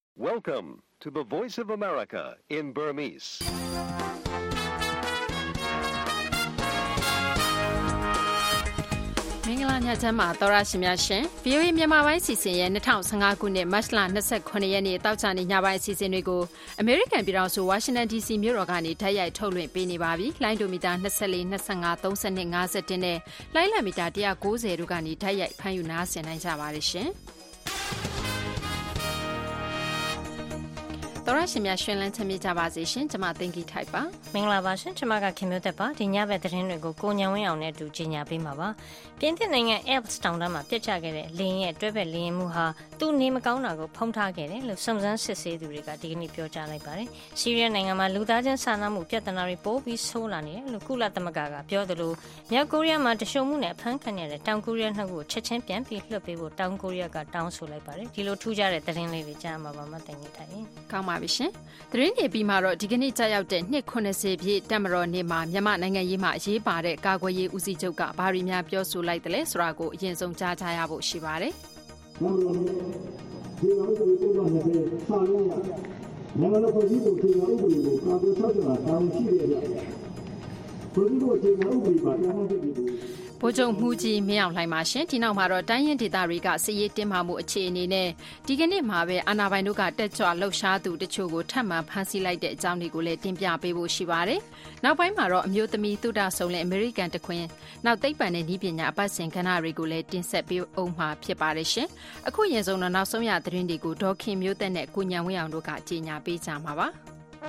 Welcome to the Voice of America in Burmese. ။မင်္ဂလာညချမ်းပါသောရရှင်များရှင် VOA မြန်မာပိုင်းစီစဉ်ရဲ့2015ခုနှစ်မတ်လ29ရက်နေ့တောက်ချနေညပိုင်းစီစဉ်တွေကို American ပြည်ထောင်စု Washington DC မြို့တော်ကနေဓာတ်ရိုက်ထုတ်လွှင့်ပေးနေပါပြီ။လိုင်းဒိုမီတာ24 25 32 51နဲ့လိုင်းလံမီတာ190တို့ကနေဓာတ်ရိုက်ဖမ်းယူနားဆင်နိုင်ကြပါရရှင်။တော်ရရှင်များရှင်လန်းချမ်းမြေ့ကြပါစေရှင်ကျွန်မသိင်္ဂီထိုက်ပါမင်္ဂလာပါရှင်ကျွန်မကခင်မျိုးသက်ပါဒီညဘက်သတင်းတွေကိုကိုညံဝင်းအောင်နဲ့အတူကြီးညာပေးမှာပါပြင်သစ်နိုင်ငံ Alps တောင်တန်းမှာပြစ်ချခဲ့တဲ့လေရင်ရဲ့တွဲဘက်လေရင်မှုဟာသူ့နေမကောင်းတာကိုဖုံးထားခဲ့တယ်လို့စုံစမ်းစစ်ဆေးသူတွေကဒီကနေ့ပြောကြားလိုက်ပါတယ်ဆီးရီးယားနိုင်ငံမှာလူသားချင်းစာနာမှုပြဿနာတွေပိုပြီးဆိုးလာနေတယ်လို့ကုလသမဂ္ဂကပြောသလိုမြောက်ကိုရီးယားမှာတရှုံမှုနဲ့အဖမ်းခံရတဲ့တောင်ကိုရီးယားနှစ်ခုကိုချက်ချင်းပြန်ပြီးလွှတ်ပေးဖို့တောင်ကိုရီးယားကတောင်းဆိုလိုက်ပါတယ်ဒီလိုထူးခြားတဲ့သတင်းလေးတွေကြားမှာပါမသိင်္ဂီထိုက်ရင်ကောင်းပါပြီရှင်သတင်းတွေပြီးမှတော့ဒီကနေ့ကြာရောက်တဲ့နှစ်80ပြည့်တက်မတော်နေ့မှာမြန်မာနိုင်ငံရေးမှာအရေးပါတဲ့ကာကွယ်ရေးဦးစီးချုပ်ကဘာတွေများပြောဆိုလိုက်တယ်လဲဆိုတာကိုအရင်ဆုံးကြားကြရဖို့ရှိပါတယ်။နိုင်ငံတော်ပြည်သူ့ပြည်တော်ဥပဒေကိုကာကွယ်ဆောက်ရှောက်တာတောင်းရှိတဲ့အရာပြည်သူ့အခြေခံဥပဒေပါတရားမှုပြည်သူဗိုလ်ချုပ်မှုကြီးမင်းအောင်လှိုင်ပါရှင်ဒီနောက်မှာတော့တိုင်းရင်းဒေသတွေကစစ်ရေးတင်းမာမှုအခြေအနေနဲ့ဒီကနေ့မှာပဲအာဏာပိုင်တို့ကတက်ကြွလှုပ်ရှားသူတချို့ကိုထပ်မံဖမ်းဆီးလိုက်တဲ့အကြောင်းတွေကိုလည်းတင်ပြပေးဖို့ရှိပါတယ်။နောက်ပိုင်းမှာတော့အမျိုးသမီးသုဒဆုံလင်အမေရိကန်တခွင်နောက်သိပ္ပံနဲ့နည်းပညာအပတ်စဉ်ကဏ္ဍတွေကိုလည်းတင်ဆက်ပေးအောင်မှာဖြစ်ပါတယ်ရှင်။အခုရင်ဆုံးတော့နောက်ဆုံးရသတင်းတွေကိုဒေါခင်မျိုးသက်နဲ့ကိုညံဝင်းအောင်တို့ကကြေညာပေးကြမှာပါ။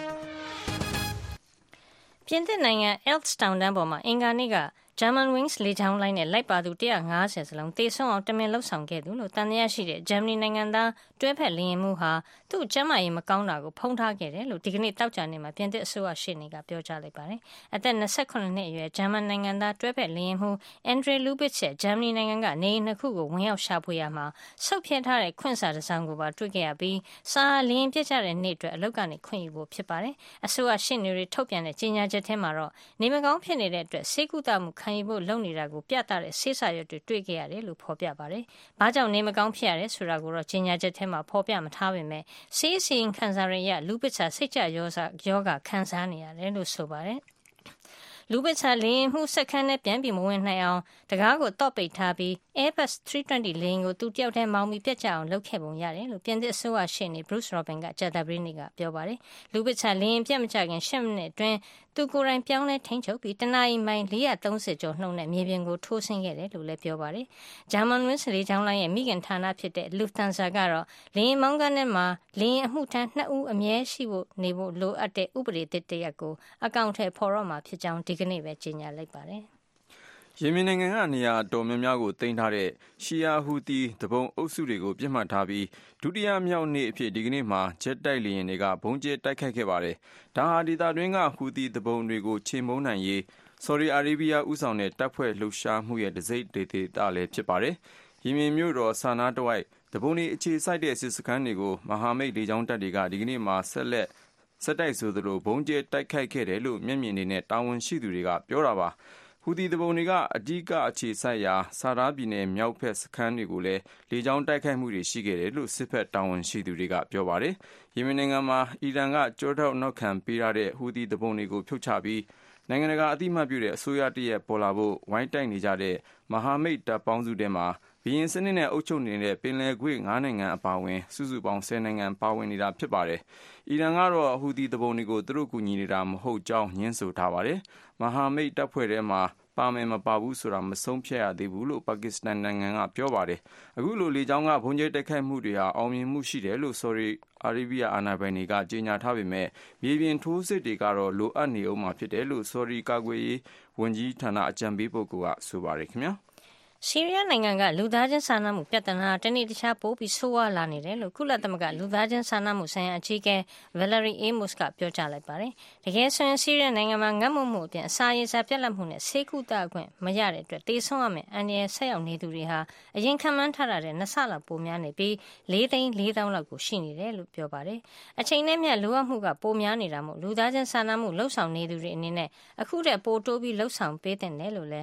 ပြင်သစ်နိုင်ငံ Alps တောင်တန်းပေါ်မှာအင်္ဂါနေ့ကGermanwings လေကြောင်းလိုင်းနဲ့လိုက်ပါသူ150စလုံးတေဆုံးအောင်တမင်လှုပ်ဆောင်ခဲ့သူလို့တန်တရားရှိတဲ့ဂျာမနီနိုင်ငံသားတွဲဖက်လေယာဉ်မှုဟာသူ့ကျန်းမာရေးမကောင်းတာကိုဖုံးထားခဲ့တယ်လို့ဒီကနေ့တောက်ကြနေ့မှာပြင်သစ်အစိုးရရှေ့နေကပြောကြားလိုက်ပါတယ်။အသက်28နှစ်အရွယ်ဂျာမန်နိုင်ငံသားတွဲဖက်လေယာဉ်မှုအန်ဒရီလူဘစ်ရဲ့ဂျာမနီနိုင်ငံကနေနှစ်ခုကိုဝင်ရောက်ရှာဖွေရမှာဆုတ်ဖြတ်ထားတဲ့ခွင့်စာတစ်စောင်ကိုပါတွေ့ခဲ့ရပြီးစာလေယာဉ်ပြစ်ကျတဲ့နေ့အတွက်အလုပ်ကနေခွင့်ယူဖို့ဖြစ်ပါတယ်။အစိုးရရှေ့နေတွေထုတ်ပြန်တဲ့ကြေညာချက်ထဲမှာတော့နေမကောင်းဖြစ်နေတဲ့အတွက်ဆေးကုသမှုခံယူဖို့လုပ်နေတာကိုပြသတဲ့ဆေးစာရွက်တွေတွေ့ခဲ့ရတယ်လို့ဖော်ပြပါတယ်။ဘာကြောင့်နေမကောင်းဖြစ်ရတယ်ဆိုတာကိုတော့ကြေညာချက်ထဲမှာဖော်ပြမထားပေမဲ့ဆေးစီရင်ခံစားရတဲ့လူပစ်စာစိတ်ကြရောဂါခံစားနေရတယ်လို့ဆိုပါတယ်။လူပစ်စာလေယာဉ်မှုစက္ကန့်နဲ့ပြန်ပြီးမဝင်နိုင်အောင်တကားကိုတော့ပိတ်ထားပြီး Airbus 320လေယာဉ်ကိုသူတယောက်တည်းမောင်းပြီးပြတ်ကျအောင်လုပ်ခဲ့ပုံရတယ်လို့ပြင်သစ်အစိုးရရှေ့နေ Bruce Robin ကကြာသပတေးနေ့ကပြောပါတယ်။လူပစ်စာလေယာဉ်ပြတ်မကျခင်10မိနစ်အတွင်းသူကိုယ်တိုင်ပြောင်းလဲထိန်းချုပ်ပြီးတနအီမိုင်430ကျော်နှုန်းနဲ့မြေပြင်ကိုထိုးဆင်းခဲ့တယ်လို့လည်းပြောပါတယ်။ Germanwings လေကြောင်းလိုင်းရဲ့မိခင်ဌာနဖြစ်တဲ့ Lufthansa ကတော့လေယာဉ်မောင်းကန်းထဲမှာလေယာဉ်အမှုထမ်း2ဦးအမြဲရှိဖို့နေဖို့လိုအပ်တဲ့ဥပဒေသစ်တရပ်ကိုအကောင့်ထဲပေါ်တော့မှာဖြစ်ကြောင်းဒီကနေ့ပဲကြေညာလိုက်ပါတယ်။ယီမင်နိုင်ငံကနေရာတော်များများကိုတင်ထားတဲ့ရှီယာဟူသီတပုံအုပ်စုတွေကိုပြစ်မှတ်ထားပြီးဒုတိယမြောက်နေ့အဖြစ်ဒီကနေ့မှာဂျက်တိုက်လေယာဉ်တွေကဘုံကျဲတိုက်ခိုက်ခဲ့ပါတယ်။ဒါဟာဒေသတွင်းကဟူသီတပုံတွေကိုချေမှုန်းနိုင်ရေးဆော်ဒီအာရေဗျဦးဆောင်တဲ့တပ်ဖွဲ့လှုပ်ရှားမှုရဲ့တစိမ့်ဒေသလည်းဖြစ်ပါတယ်။ယီမင်မြို့တော်ဆာနာတဝိုက်တပုံတွေအခြေစိုက်တဲ့စစ်စခန်းတွေကိုမဟာမိတ်လေကြောင်းတပ်တွေကဒီကနေ့မှာဆက်တိုက်ဆိုသလိုဘုံကျဲတိုက်ခိုက်ခဲ့တယ်လို့မျက်မြင်တွေနဲ့တာဝန်ရှိသူတွေကပြောတာပါ။ဟူသီတပုံတွေကအဓိကအခြေစိုက်ရာဆာဒါပြည်နယ်မြောက်ဘက်စခန်းတွေကိုလည်းလေကြောင်းတိုက်ခိုက်မှုတွေရှိခဲ့တယ်လို့စစ်ဖက်တာဝန်ရှိသူတွေကပြောပါတယ်။ယီမင်နိုင်ငံမှာအီရန်ကကြောထောက်နောက်ခံပေးထားတဲ့ဟူသီတပုံတွေကိုဖြုတ်ချပြီးနိုင်ငံတကာအသိအမှတ်ပြုတဲ့အစိုးရတရက်ပေါ်လာဖို့ဝိုင်းတိုက်နေကြတဲ့မဟာမိတ်တပ်ပေါင်းစုထဲမှာဘီရင်စနစ်နဲ့အုပ်ချုပ်နေတဲ့ပင်လယ်ကွေ့9နိုင်ငံအပါအဝင်စုစုပေါင်း10နိုင်ငံပါဝင်နေတာဖြစ်ပါတယ်။အီရန်ကတော့ဟူသီတပုံတွေကိုသူတို့ကူညီနေတာမဟုတ်ကြောင်းညှင်းဆိုထားပါတယ်။မဟာမိတ်တပ်ဖွဲ့ထဲမှာပါမယ်မပါဘူးဆိုတာမဆုံးဖြတ်ရသေးဘူးလို့ပါကစ္စတန်နိုင်ငံကပြောပါတယ်။အခုလိုလေကြောင်းကဘုံကျဲတိုက်ခိုက်မှုတွေဟာအောင်မြင်မှုရှိတယ်လို့ဆော်ဒီအာရေဗျအာဏာပိုင်တွေကကြေညာထားပေမဲ့မြေပြင်ထိုးစစ်တွေကတော့လိုအပ်နေအောင်မှာဖြစ်တယ်လို့ဆော်ဒီကာကွယ်ရေးဝန်ကြီးဌာနအကြံပေးပုဂ္ဂိုလ်ကဆိုပါတယ်ခင်ဗျာ။ဆီးရီးယားနိုင်ငံကလူသားချင်းစာနာမှုပြဿနာတနေ့တခြားပိုပြီးဆိုးဝါးလာနေတယ်လို့ကုလသမဂ္ဂလူသားချင်းစာနာမှုဆိုင်ရာအကြီးအကဲ Valerie Amos ကပြောကြားလိုက်ပါတယ်။တကယ်ဆိုရင်ဆီးရီးယားနိုင်ငံမှာငတ်မွတ်မှုအပြင်အစာရေစာပြတ်လတ်မှုနဲ့ဆေးကုသခွင့်မရတဲ့အတွက်တေဆုံးရမယ့်အန္တရာယ်ဆက်ရောက်နေသူတွေဟာအရင်ခန့်မှန်းထားတဲ့2ဆလောက်ပိုများနေပြီး4,400,000လောက်ကိုရှိနေတယ်လို့ပြောပါတယ်။အချိန်နဲ့မျှလိုအပ်မှုကပိုများနေတာမို့လူသားချင်းစာနာမှုလှုပ်ဆောင်နေသူတွေအနေနဲ့အခုတည်းပိုတိုးပြီးလှုပ်ဆောင်ပေးတဲ့တယ်လို့လည်း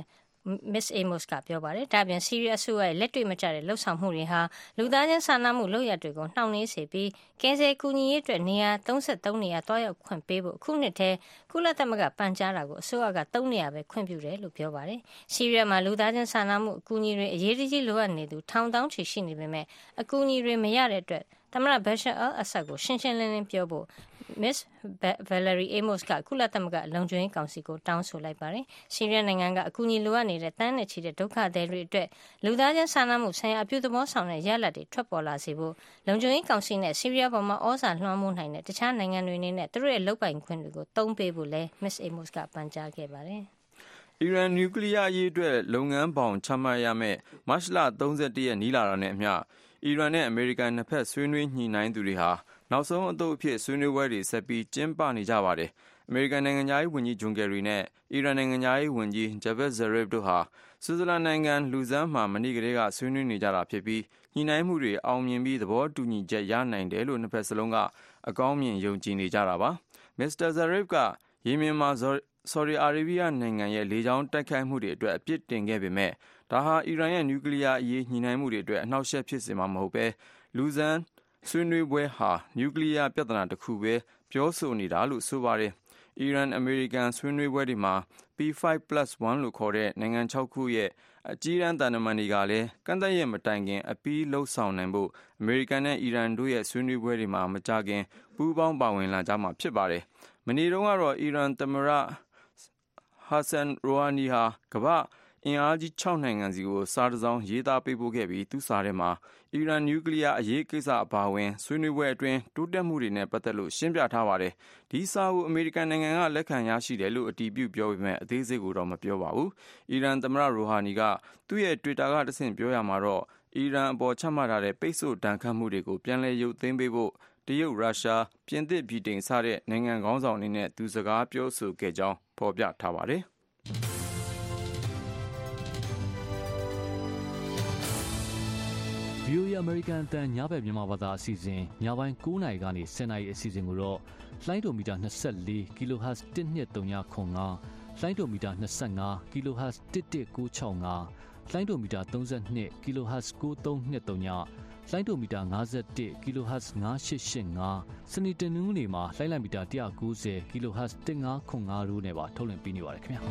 Miss Amos ကပြောပါတယ်။ဒါပြင်ဆီးရီးယားအစိုးရရဲ့လက်တွေ့မကျတဲ့လှုပ်ဆောင်မှုတွေဟာလူသားချင်းစာနာမှုလုပ်ရပ်တွေကိုနှောင့်နှေးစေပြီးကယ်ဆယ်ကူညီရေးအတွက်နေရာ33နေရာတွားရောက်ခွင့်ပေးဖို့အခုနှစ်ထဲကုလသမဂ္ဂပန်ကြားတာကိုအစိုးရက3နေရာပဲခွင့်ပြုတယ်လို့ပြောပါတယ်။ဆီးရီးယားမှာလူသားချင်းစာနာမှုအကူအညီတွေအရေးကြီးလိုအပ်နေသူထောင်တောင်းချီရှိနေပေမဲ့အကူအညီတွေမရတဲ့အတွက်သမ္မတ Bashar al-Assad ကိုရှင်းရှင်းလင်းလင်းပြောဖို့ Miss Valerie Amos ကကုလသမဂ္ဂလုံခြုံရေးကောင်စီကိုတောင်းဆိုလိုက်ပါတယ်။ဆီးရီးယားနိုင်ငံကအကူအညီလိုအပ်နေတဲ့တန်းနဲ့ချီတဲ့ဒုက္ခသည်တွေအတွက်လူသားချင်းစာနာမှုဆိုင်ရာအပြုသဘောဆောင်တဲ့ရလဒ်တွေထွက်ပေါ်လာစေဖို့လုံခြုံရေးကောင်စီနဲ့ဆီးရီးယားပေါ်မှာဩဇာလွှမ်းမိုးနိုင်တဲ့တခြားနိုင်ငံတွေအနေနဲ့သူတို့ရဲ့လုပ်ပိုင်ခွင့်တွေကိုသုံးပေးဖို့လည်း Miss Amos ကပန်ကြားခဲ့ပါတယ်။အီရန်နျူကလ িয়ার အရေးအတွက်လုပ်ငန်းပေါင်းချမှတ်ရမယ့်မတ်လ31ရက်နီးလာတာနဲ့အမျှအီရန်နဲ့အမေရိကန်နှစ်ဖက်ဆွေးနွေးညှိနှိုင်းသူတွေဟာနောက်ဆုံးအသုတ်အဖြစ်ဆွေးနွေးပွဲတွေဆက်ပြီးကျင်းပနေကြပါတယ်။အမေရိကန်နိုင်ငံသားရေးဝန်ကြီးဂျွန်ကယ်ရီနဲ့အီရန်နိုင်ငံသားရေးဝန်ကြီးဂျဗက်ဇရစ်တို့ဟာဆွစ်ဇာလန်နိုင်ငံလူဇန်းမှာမနေ့ကတည်းကဆွေးနွေးနေကြတာဖြစ်ပြီးညှိနှိုင်းမှုတွေအောင်မြင်ပြီးသဘောတူညီချက်ရနိုင်တယ်လို့နှစ်ဖက်စလုံးကအကောင်းမြင်ယုံကြည်နေကြတာပါ။မစ္စတာဇရစ်ကယီမင်မှာဆော်ဒီအာရေဗျနိုင်ငံရဲ့လေကြောင်းတိုက်ခိုက်မှုတွေအတွက်အပြစ်တင်ခဲ့ပေမဲ့ဒါဟာအီရန်ရဲ့နျူကလ িয়ার အရေးညှိနှိုင်းမှုတွေအတွက်အနှောက်အယှက်ဖြစ်စေမှာမဟုတ်ပဲလူဇန်းဆွေးနွေးပွဲဟာနျူကလ িয়ার ပြဿနာတစ်ခုပဲပြောဆိုနေတာလို့ဆိုပါတယ်။အီရန်အမေရိကန်ဆွေးနွေးပွဲတွေမှာ P5+1 လို့ခေါ်တဲ့နိုင်ငံ6ခုရဲ့အကြီးတန်းတန်တမန်တွေကလည်းကန့်သတ်ရက်မတိုင်ခင်အပြီးလှုပ်ဆောင်နိုင်ဖို့အမေရိကန်နဲ့အီရန်တို့ရဲ့ဆွေးနွေးပွဲတွေမှာမကြခင်ပူးပေါင်းပါဝင်လာကြမှာဖြစ်ပါတယ်။မနေ့တုန်းကတော့အီရန်သမ္မတဟာဆန်ရိုဟာနီဟာကမ္ဘာအင်အားကြီး6နိုင်ငံစီကိုစာတစ်စောင်ရေးသားပေးပို့ခဲ့ပြီးသူစာထဲမှာအီရန်နျူကလ িয়ার အရေးကိစ္စအပါအဝင်ဆွေးနွေးပွဲအတွင်းတိုးတက်မှုတွေနဲ့ပတ်သက်လို့ရှင်းပြထားပါတယ်။ဒီစာကိုအမေရိကန်နိုင်ငံကလက်ခံရရှိတယ်လို့အတည်ပြုပြောပေမဲ့အသေးစိတ်ကိုတော့မပြောပါဘူး။အီရန်သမ္မတရိုဟာနီကသူ့ရဲ့ Twitter ကတဆင့်ပြောရမှာတော့အီရန်အပေါ်ချမှတ်ထားတဲ့ပိတ်ဆို့ဒဏ်ခတ်မှုတွေကိုပြန်လည်ရုပ်သိမ်းပေးဖို့တရုတ်၊ရုရှား၊ပြင်သစ်၊ဗြိတိန်စတဲ့နိုင်ငံခေါင်းဆောင်တွေနဲ့သူစကားပြောဆိုခဲ့ကြောင်းဖော်ပြထားပါတယ်။ VOA အမေရိကန်အသံညဘက်မြန်မာဘာသာအစီအစဉ်ညပိုင်း9နာရီကနေ10နာရီအစီအစဉ်ကိုတော့လိုင်းဒိုမီတာ24 kHz 12395လိုင်းဒိုမီတာ25 kHz 11965လိုင်းဒိုမီတာ32 kHz 9323လိုင်းဒိုမီတာ51 kHz 9885စနေတနင်္ဂနွေမှာလိုင်းလိုက်မီတာ190 kHz 1505တို့နဲ့ပါထုတ်လွှင့်ပေးနေပါတယ်ခင်ဗျာ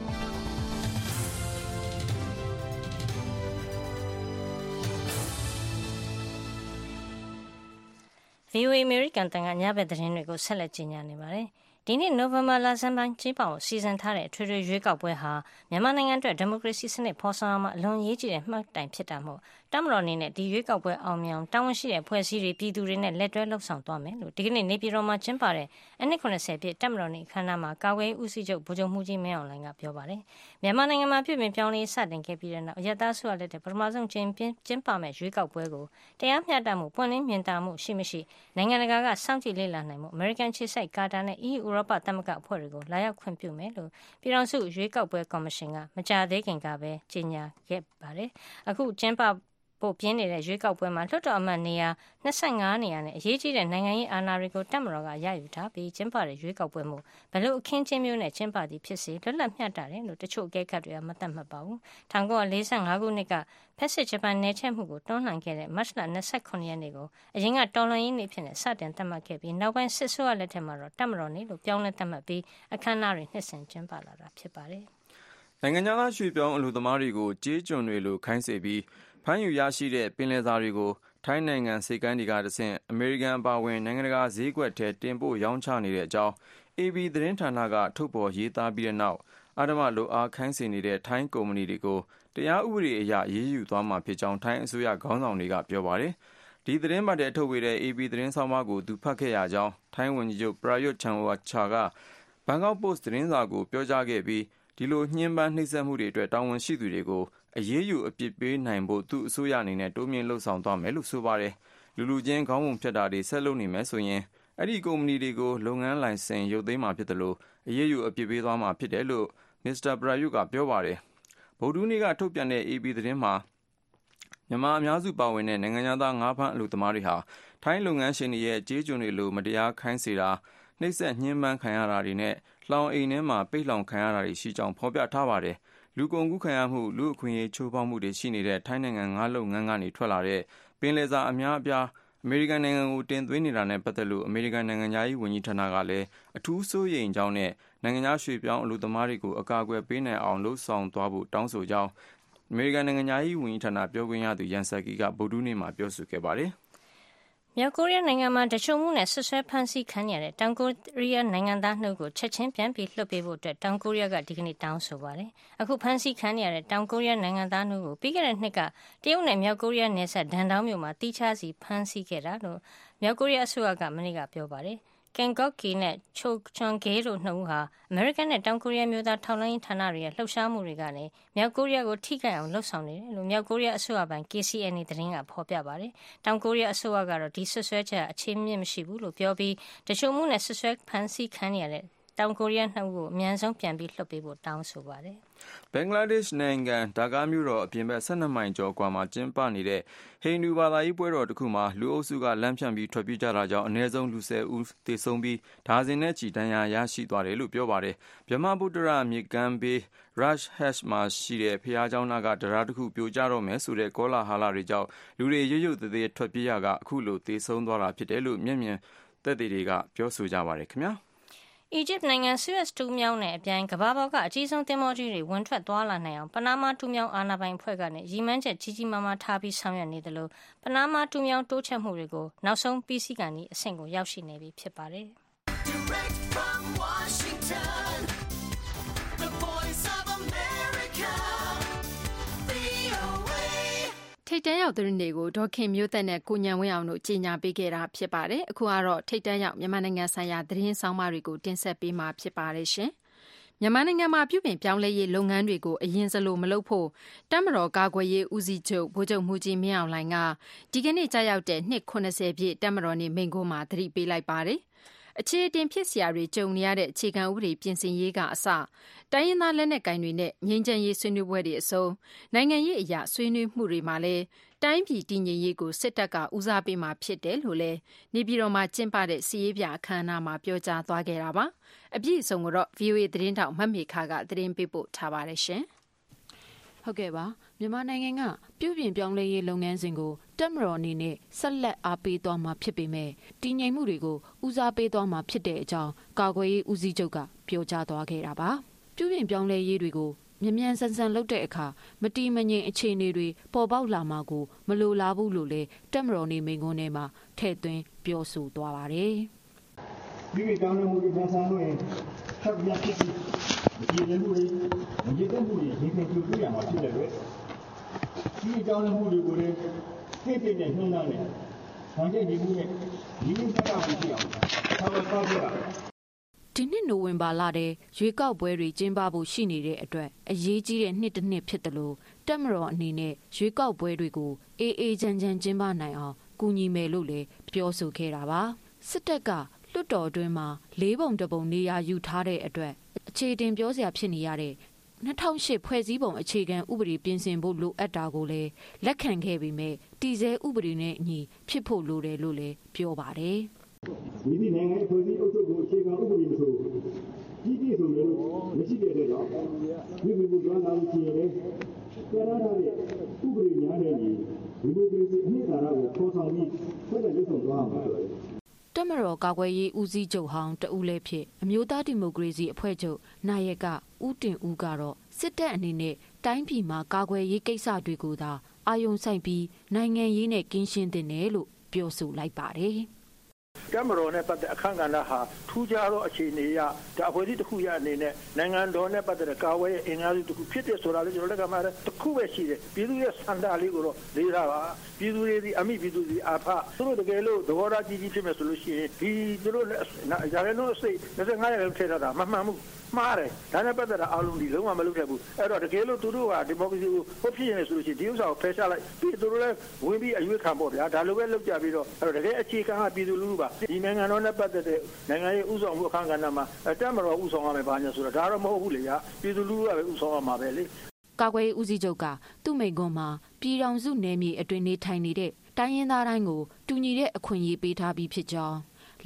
VOA American တန်ကညဘက်သတင်းတွေကိုဆက်လက်ကြီးညာနေပါတယ်။ဒီနေ့နိုဝင်ဘာလဆန်းပိုင်းကျင်းပဖို့စီစဉ်ထားတဲ့အထွေထွေရွေးကောက်ပွဲဟာမြန်မာနိုင်ငံအတွက်ဒီမိုကရေစီစနစ်ဖော်ဆောင်ရမှာအလွန်ရေးကြီးတဲ့မှတ်တိုင်ဖြစ်တာမို့တမတော်အနေနဲ့ဒီရွေးကောက်ပွဲအောင်မြင်အောင်တာဝန်ရှိတဲ့ဖွဲ့စည်းတွေပြည်သူတွေနဲ့လက်တွဲလှုပ်ဆောင်သွားမယ်လို့ဒီကနေ့နေပြည်တော်မှာကျင်းပတဲ့အနှစ်90ပြည့်တမတော်နေ့အခမ်းအနားမှာကာကွယ်ဦးစီးချုပ်ဗိုလ်ချုပ်မှူးကြီးမင်းအောင်လှိုင်ကပြောပါတယ်။မြန်မာနိုင်ငံမှာပြည်ပပြောင်းလဲစတင်ခဲ့ပြီးတဲ့နောက်ရတဆုရလက်တဲ့ပထမဆုံးကျင်းပမဲ့ရွေးကောက်ပွဲကိုတရားမျှတမှုပွင့်လင်းမြင်သာမှုရှိမရှိနိုင်ငံတကာကစောင့်ကြည့်လေ့လာနိုင်မှုအမေရိကန်ခြေစိုက်ကာတာနဲ့ EU ဥရောပသမဂ္ဂအဖွဲ့တွေကိုလာရောက်ခွင့်ပြုမယ်လို့ပြည်ထောင်စုရွေးကောက်ပွဲကော်မရှင်ကမကြာသေးခင်ကပဲကြေညာခဲ့ပါတယ်။အခုကျင်းပဖို့ပြင်းနေတဲ့ရွေးကောက်ပွဲမှာလွှတ်တော်အမတ်နေရာ25နေရာနဲ့အရေးကြီးတဲ့နိုင်ငံရေးအာဏာတွေကိုတပ်မတော်ကရယူထားပြီးကျင်းပတဲ့ရွေးကောက်ပွဲမှုဘယ်လိုအခင်းချင်းမျိုးနဲ့ကျင်းပသည်ဖြစ်စေလွတ်လပ်မျှတတယ်လို့တချို့အကဲခတ်တွေကမသတ်မှတ်ပါဘူး။1945ခုနှစ်ကဖက်စစ်ဂျပန်နယ်ချဲ့မှုကိုတွန်းလှန်ခဲ့တဲ့မတ်လ29ရက်နေ့ကိုအရင်ကတော်လှန်ရေးနေ့ဖြစ်နေစတင်သတ်မှတ်ခဲ့ပြီးနောက်ပိုင်းစစ်ဆိုးရလက်ထက်မှာတော့တပ်မတော်နေ့လို့ပြောင်းလဲသတ်မှတ်ပြီးအခမ်းအနားတွေနှစ်စဉ်ကျင်းပလာတာဖြစ်ပါတယ်။နိုင်ငံသားရွှေပြောင်းအလုပ်သမားတွေကိုကြေးကျွန်တွေလိုခိုင်းစေပြီးဖမ်းယူရရှိတဲ့ပင်လယ်စာတွေကိုထိုင်းနိုင်ငံစိတ်ကမ်းတွေကတဆင့်အမေရိကန်အပါအဝင်နိုင်ငံတကာဈေးကွက်ထဲတင်ပို့ရောင်းချနေတဲ့အကြောင်း AB သတင်းဌာနကထုတ်ဖော်ရေးသားပြီးတဲ့နောက်အဓမ္မလိုအားခိုင်းစေနေတဲ့ထိုင်းကုမ္ပဏီတွေကိုတရားဥပဒေအရရေးယူသွားမှာဖြစ်ကြောင်းထိုင်းအစိုးရခေါင်းဆောင်တွေကပြောပါတယ်။ဒီသတင်းပတ်တဲ့ထုတ်ဝေတဲ့ AB သတင်းဆောင်မကိုသူဖတ်ခဲ့ရကြောင်းထိုင်းဝန်ကြီးချုပ်ပရာရွတ်ချန်အိုချာကဘန်ကောက်ပို့စ်သတင်းစာကိုပြောကြားခဲ့ပြီးဒီလိုညှဉ်းပန်းနှိပ်စက်မှုတွေအတွက်တာဝန်ရှိသူတွေကိုအရေးယူအပြစ်ပေးနိုင်ဖို့သူ့အစိုးရအနေနဲ့တိုးမြင့်လှုံ့ဆော်သွားမယ်လို့ဆိုပါတယ်။လူချင်းခေါင်းပုံဖြတ်တာတွေဆက်လုပ်နေမယ်ဆိုရင်အဲ့ဒီကုမ္ပဏီတွေကိုလုပ်ငန်းလိုင်စင်ရုပ်သိမ်းမှာဖြစ်တယ်လို့အရေးယူအပြစ်ပေးသွားမှာဖြစ်တယ်လို့မစ္စတာပရာယုကပြောပါတယ်။ဗုဒ္ဓနေ့ကထုတ်ပြန်တဲ့ AB သတင်းမှာမြန်မာအများစုပါဝင်တဲ့နိုင်ငံသားငါးဖမ်းအလုပ်သမားတွေဟာထိုင်းလုပ်ငန်းရှင်တွေရဲ့ကြေးကျွန်တွေလိုမတရားခိုင်းစေတာနှိပ်စက်ညှဉ်းပန်းခံရတာတွေနဲ့လှောင်အိမ်ထဲမှာပိတ်လှောင်ခံရတာတွေရှိကြောင်းဖော်ပြထားပါတယ်။လူကုန်ကူးခံရမှုလူအခွင့်အရေးချိုးဖောက်မှုတွေရှိနေတဲ့ထိုင်းနိုင်ငံငါးလုပ်ငန်းကနေထွက်လာတဲ့ပင်လယ်စာအများအပြားအမေရိကန်နိုင်ငံကိုတင်သွင်းနေတာနဲ့ပတ်သက်လို့အမေရိကန်နိုင်ငံသားရေးဝန်ကြီးဌာနကလည်းအထူးစိုးရိမ်ကြောင်းနဲ့နိုင်ငံသားရွှေ့ပြောင်းအလုပ်သမားတွေကိုအကာအကွယ်ပေးနိုင်အောင်လှုံ့ဆော်သွားဖို့တောင်းဆိုကြောင်းအမေရိကန်နိုင်ငံသားရေးဝန်ကြီးဌာနပြောခွင့်ရသူယန်ဆက်ကီကဗုဒ္ဓဟူးနေ့မှာပြောဆိုခဲ့ပါတယ်မြောက်ကိုရီးယားနိုင်ငံမှာတချို့မှုနဲ့ဆွဆွဲဖမ်းဆီးခံရတဲ့တောင်ကိုရီးယားနိုင်ငံသား2ဦးကိုချက်ချင်းပြန်ပြီးလွှတ်ပေးဖို့တောင်ကိုရီးယားကဒီကနေ့တောင်းဆိုပါတယ်။အခုဖမ်းဆီးခံရတဲ့တောင်ကိုရီးယားနိုင်ငံသား2ဦးကိုပြီးခဲ့တဲ့နှစ်ကတရုတ်နဲ့မြောက်ကိုရီးယားနယ်စပ်ဒန်တောင်းမြို့မှာတိကျစီဖမ်းဆီးခဲ့တာလို့မြောက်ကိုရီးယားအစိုးရကမနေ့ကပြောပါတယ်။ Kang Gok-ki နဲ့ Cho Chon-gay တို့2ဦးဟာအမေရိကန်နဲ့တောင်ကိုရီးယားမျိုးသားထောက်လှမ်းရေးဌာနတွေရဲ့လှုပ်ရှားမှုတွေကနေမြောက်ကိုရီးယားကိုထိခိုက်အောင်လှုံ့ဆော်နေတယ်လို့မြောက်ကိုရီးယားအစိုးရပိုင်း KCNA သတင်းကဖော်ပြပါတယ်။တောင်ကိုရီးယားအစိုးရကတော့ဒီဆွဆွဲချက်အခြေမြင့်မရှိဘူးလို့ပြောပြီးတချို့မှုနဲ့ဆွဆွဲဖမ်းဆီးခံရတဲ့တောင်ကိုရီးယား2ဦးကိုအမြန်ဆုံးပြန်ပြီးလွှတ်ပေးဖို့တောင်းဆိုပါတယ်။ဘင်္ဂလားဒေ့ရှ်နိုင်ငံဒါကာမြို့တော်အပြင်ဘက်12မိုင်ကျော်ကွာမှာကျင်းပနေတဲ့ဟိန္ဒူဘာသာရေးပွဲတော်တစ်ခုမှာလူအုပ်စုကလမ်းဖြန့်ပြီးထွက်ပြေးကြတာကြောင့်အနည်းဆုံးလူ10ဦးသေဆုံးပြီးဒါဇင်နဲ့ချီဒဏ်ရာရရှိသွားတယ်လို့ပြောပါတယ်။ဗြဟ္မဗုဒ္ဓရမြေကမ်းဘေး Rajhash မှာရှိတဲ့ဖျားเจ้าနာကတရားတစ်ခုပြိုကျတော့မယ်ဆိုတဲ့ကောလာဟလတွေကြောင့်လူတွေရုတ်သေးထွက်ပြေးရကအခုလိုသေဆုံးသွားတာဖြစ်တယ်လို့မျက်မြင်သက်သေတွေကပြောဆိုကြပါတယ်ခင်ဗျာ။အီဂျစ်နိုင်ငံဆူယက်တူးမြောင်းနဲ့အပြိုင်ကမ္ဘာပေါ်ကအကြီးဆုံးသင်္ဘောကြီးတွေဝင်ထွက်သွားလာနိုင်အောင်ပနားမားတူးမြောင်းအာဏာပိုင်အဖွဲ့ကနေရည်မှန်းချက်ကြီးကြီးမားမားထားပြီးဆောင်ရွက်နေတယ်လို့ပနားမားတူးမြောင်းတိုးချဲ့မှုတွေကိုနောက်ဆုံးပြီးစီးကန်ဒီအဆင့်ကိုရောက်ရှိနေပြီဖြစ်ပါတယ်ထိတ်တန်းရောက်သတင်းတွေကိုဒေါခင်မျိုးသက်နဲ့ကိုညံဝင်းအောင်တို့ကြီးညာပေးခဲ့တာဖြစ်ပါတယ်။အခုကတော့ထိတ်တန်းရောက်မြန်မာနိုင်ငံဆိုင်ရာသတင်းဆောင်မတွေကိုတင်ဆက်ပေးမှာဖြစ်ပါတယ်ရှင်။မြန်မာနိုင်ငံမှာပြုပြင်ပြောင်းလဲရေးလုပ်ငန်းတွေကိုအရင်စလိုမလုပ်ဖို့တပ်မတော်ကာကွယ်ရေးဦးစီးချုပ်ဗိုလ်ချုပ်မှူးကြီးမင်းအောင်လှိုင်ကဒီကနေ့ကြာရောက်တဲ့နှစ်80ပြည့်တပ်မတော်နေ့မိန့်ခွန်းမှာသတိပေးလိုက်ပါတယ်။အခြေအတင်ဖြစ်စရာတွေကြုံနေရတဲ့အခြေခံဥပဒေပြင်ဆင်ရေးကအစတိုင်းရင်းသားလက်နက်ကိုင်တွေနဲ့ငြိမ်းချမ်းရေးဆွေးနွေးပွဲတွေအစုံနိုင်ငံရေးအရာဆွေးနွေးမှုတွေမှာလည်းတိုင်းပြည်တည်ငြိမ်ရေးကိုစစ်တပ်ကဦးစားပေးမှာဖြစ်တယ်လို့လည်းနေပြည်တော်မှာကျင်းပတဲ့စီရေးပြအခမ်းအနားမှာပြောကြားသွားခဲ့တာပါအပြည့်အစုံကိုတော့ VOA သတင်းတောက်မမေခကသတင်းပေးပို့ထားပါတယ်ရှင်ဟုတ်ကဲ့ပါမြန်မာနိုင်ငံကပြုပြင်ပြောင်းလဲရေးလုပ်ငန်းစဉ်ကိုတပ်မတော်အနေနဲ့ဆက်လက်အားပေးသွားမှာဖြစ်ပေမဲ့တည်ငြိမ်မှုတွေကိုဦးစားပေးသွားမှာဖြစ်တဲ့အကြောင်းကာကွယ်ရေးဦးစီးချုပ်ကပြောကြားသွားခဲ့တာပါပြုပြင်ပြောင်းလဲရေးတွေကိုမြန်ဆန်လုပ်တဲ့အခါမတီးမငြိမ်အခြေအနေတွေပေါ်ပေါက်လာမှာကိုမလိုလားဘူးလို့လည်းတပ်မတော်နေမိန့်ခွန်းထဲမှာထည့်သွင်းပြောဆိုသွားပါတယ်ဒီကောင်းမှုတွေပြန်ဆောင်လို့ဆက်ပြဖြစ်ပြီးဒီလိုမျိုးမကြည့်တဲ့မှုတွေရင်ခွင်ပြုပြရမှာဖြစ်တယ်ပဲဒီကောင်းမှုတွေကိုလည်းသိတဲ့နှုံးသားနဲ့ဆန်းကျင်ညီမှုနဲ့ညီမှုစကားကိုကြည့်အောင်ဆောက်ပါပြတာဒီနှစ်နိုဝင်ဘာလထဲရွေးကောက်ပွဲတွေကျင်းပဖို့ရှိနေတဲ့အတွက်အရေးကြီးတဲ့နှစ်တစ်နှစ်ဖြစ်တယ်လို့တပ်မတော်အနေနဲ့ရွေးကောက်ပွဲတွေကိုအေးချမ်းကျင်းပနိုင်အောင်ကူညီမယ်လို့လည်းပြောဆိုခဲ့တာပါစစ်တပ်ကလွတ်တော်အတွင်းမှာ၄ပုံတပုံနေရာယူထားတဲ့အတွက်အခြေတင်ပြောစရာဖြစ်နေရတဲ့2008ဖွဲ့စည်းပုံအခြေခံဥပဒေပြင်ဆင်ဖို့လိုအပ်တာကိုလည်းလက်ခံခဲ့ပေမဲ့တည်ဆဲဥပဒေနဲ့အညီဖြစ်ဖို့လိုတယ်လို့လည်းပြောပါတယ်ဒီနိုင်ငံဖွဲ့စည်းအုပ်ချုပ်မှုအခြေခံဥပဒေမဆိုကြီးကြီးဆိုလို့မရှိတဲ့တဲ့တော့ဒီလိုမျိုးပြောတာလို့ရှိရင်လည်းကြားရတဲ့ဥပဒေများတဲ့ဒီမိုကရေစီအနှစ်သာရကိုပေါ်ဆောင်ပြီးဆက်လက်လုပ်ဆောင်သွားမှာဖြစ်တယ်တပ်မတော်ကာကွယ်ရေးဦးစီးချုပ်ဟောင်းတဦးလည်းဖြစ်အမျိုးသားဒီမိုကရေစီအဖွဲ့ချုပ်နာယကဦးတင်ဦးကတော့စစ်တပ်အနေနဲ့တိုင်းပြည်မှာကာကွယ်ရေးကိစ္စတွေကိုသာအာရုံစိုက်ပြီးနိုင်ငံရေးနဲ့ကင်းရှင်းတဲ့နယ်လို့ပြောဆိုလိုက်ပါတယ်တပ်မတော်နဲ့ပတ်သက်အခမ်းကဏ္ဍဟာထူးခြားသောအခြေအနေအရဒါအဖွဲ့အစည်းတစ်ခုရအနေနဲ့နိုင်ငံတော်နဲ့ပတ်သက်တဲ့ကာကွယ်ရေးအင်အားစုတစ်ခုဖြစ်တဲ့ဆိုတာလေးကျွန်တော်လက်ကမှတစ်ခုပဲရှိတယ်ပြည်သူရဲ့စံတာလေးကိုတော့လေးစားပါပြည်သူတွေဒီအမိပြည်သူတွေအာဖသူတို့တကယ်လို့သဘောထားကြီးကြီးဖြစ်မယ်ဆိုလို့ရှိရင်ဒီသူတို့လည်းရာခိုင်နှုန်းအစိတ်25ရာခိုင်နှုန်းထည့်ထားတာမမှန်ဘူးမှားတယ်ဒါနဲ့ပတ်သက်တာအားလုံးဒီလုံးဝမလုပ်ခဲ့ဘူးအဲ့တော့တကယ်လို့သူတို့ကဒီမိုကရေစီကိုဟုတ်ဖြစ်နေဆိုလို့ရှိရင်ဒီဥစ္စာကိုဖယ်ရှားလိုက်ပြီးသူတို့လည်းဝင်ပြီးအရွေးခံပေါ့ဗျာဒါလိုပဲလုပ်ကြပြီးတော့အဲ့တော့တကယ်အခြေခံကပြည်သူလူထုပါဒီနိုင်ငံတော်နဲ့ပတ်သက်တဲ့နိုင်ငံရေးဥဆောင်မှုအခမ်းကဏ္ဍမှာတပ်မတော်ဥဆောင်ရမယ်ဘာညာဆိုတာဒါတော့မဟုတ်ဘူးလေညာပြည်သူလူထုကပဲဥဆောင်ရမှာပဲလေကာကွယ်ရေးဦးစီးချုပ်ကသူ့မိန့်ခွန်းမှာပြည်ထောင်စုနယ်မြေအတွင်းနေထိုင်နေတဲ့တိုင်းရင်းသားတိုင်းကိုတူညီတဲ့အခွင့်အရေးပေးထားပြီးဖြစ်ကြောင်း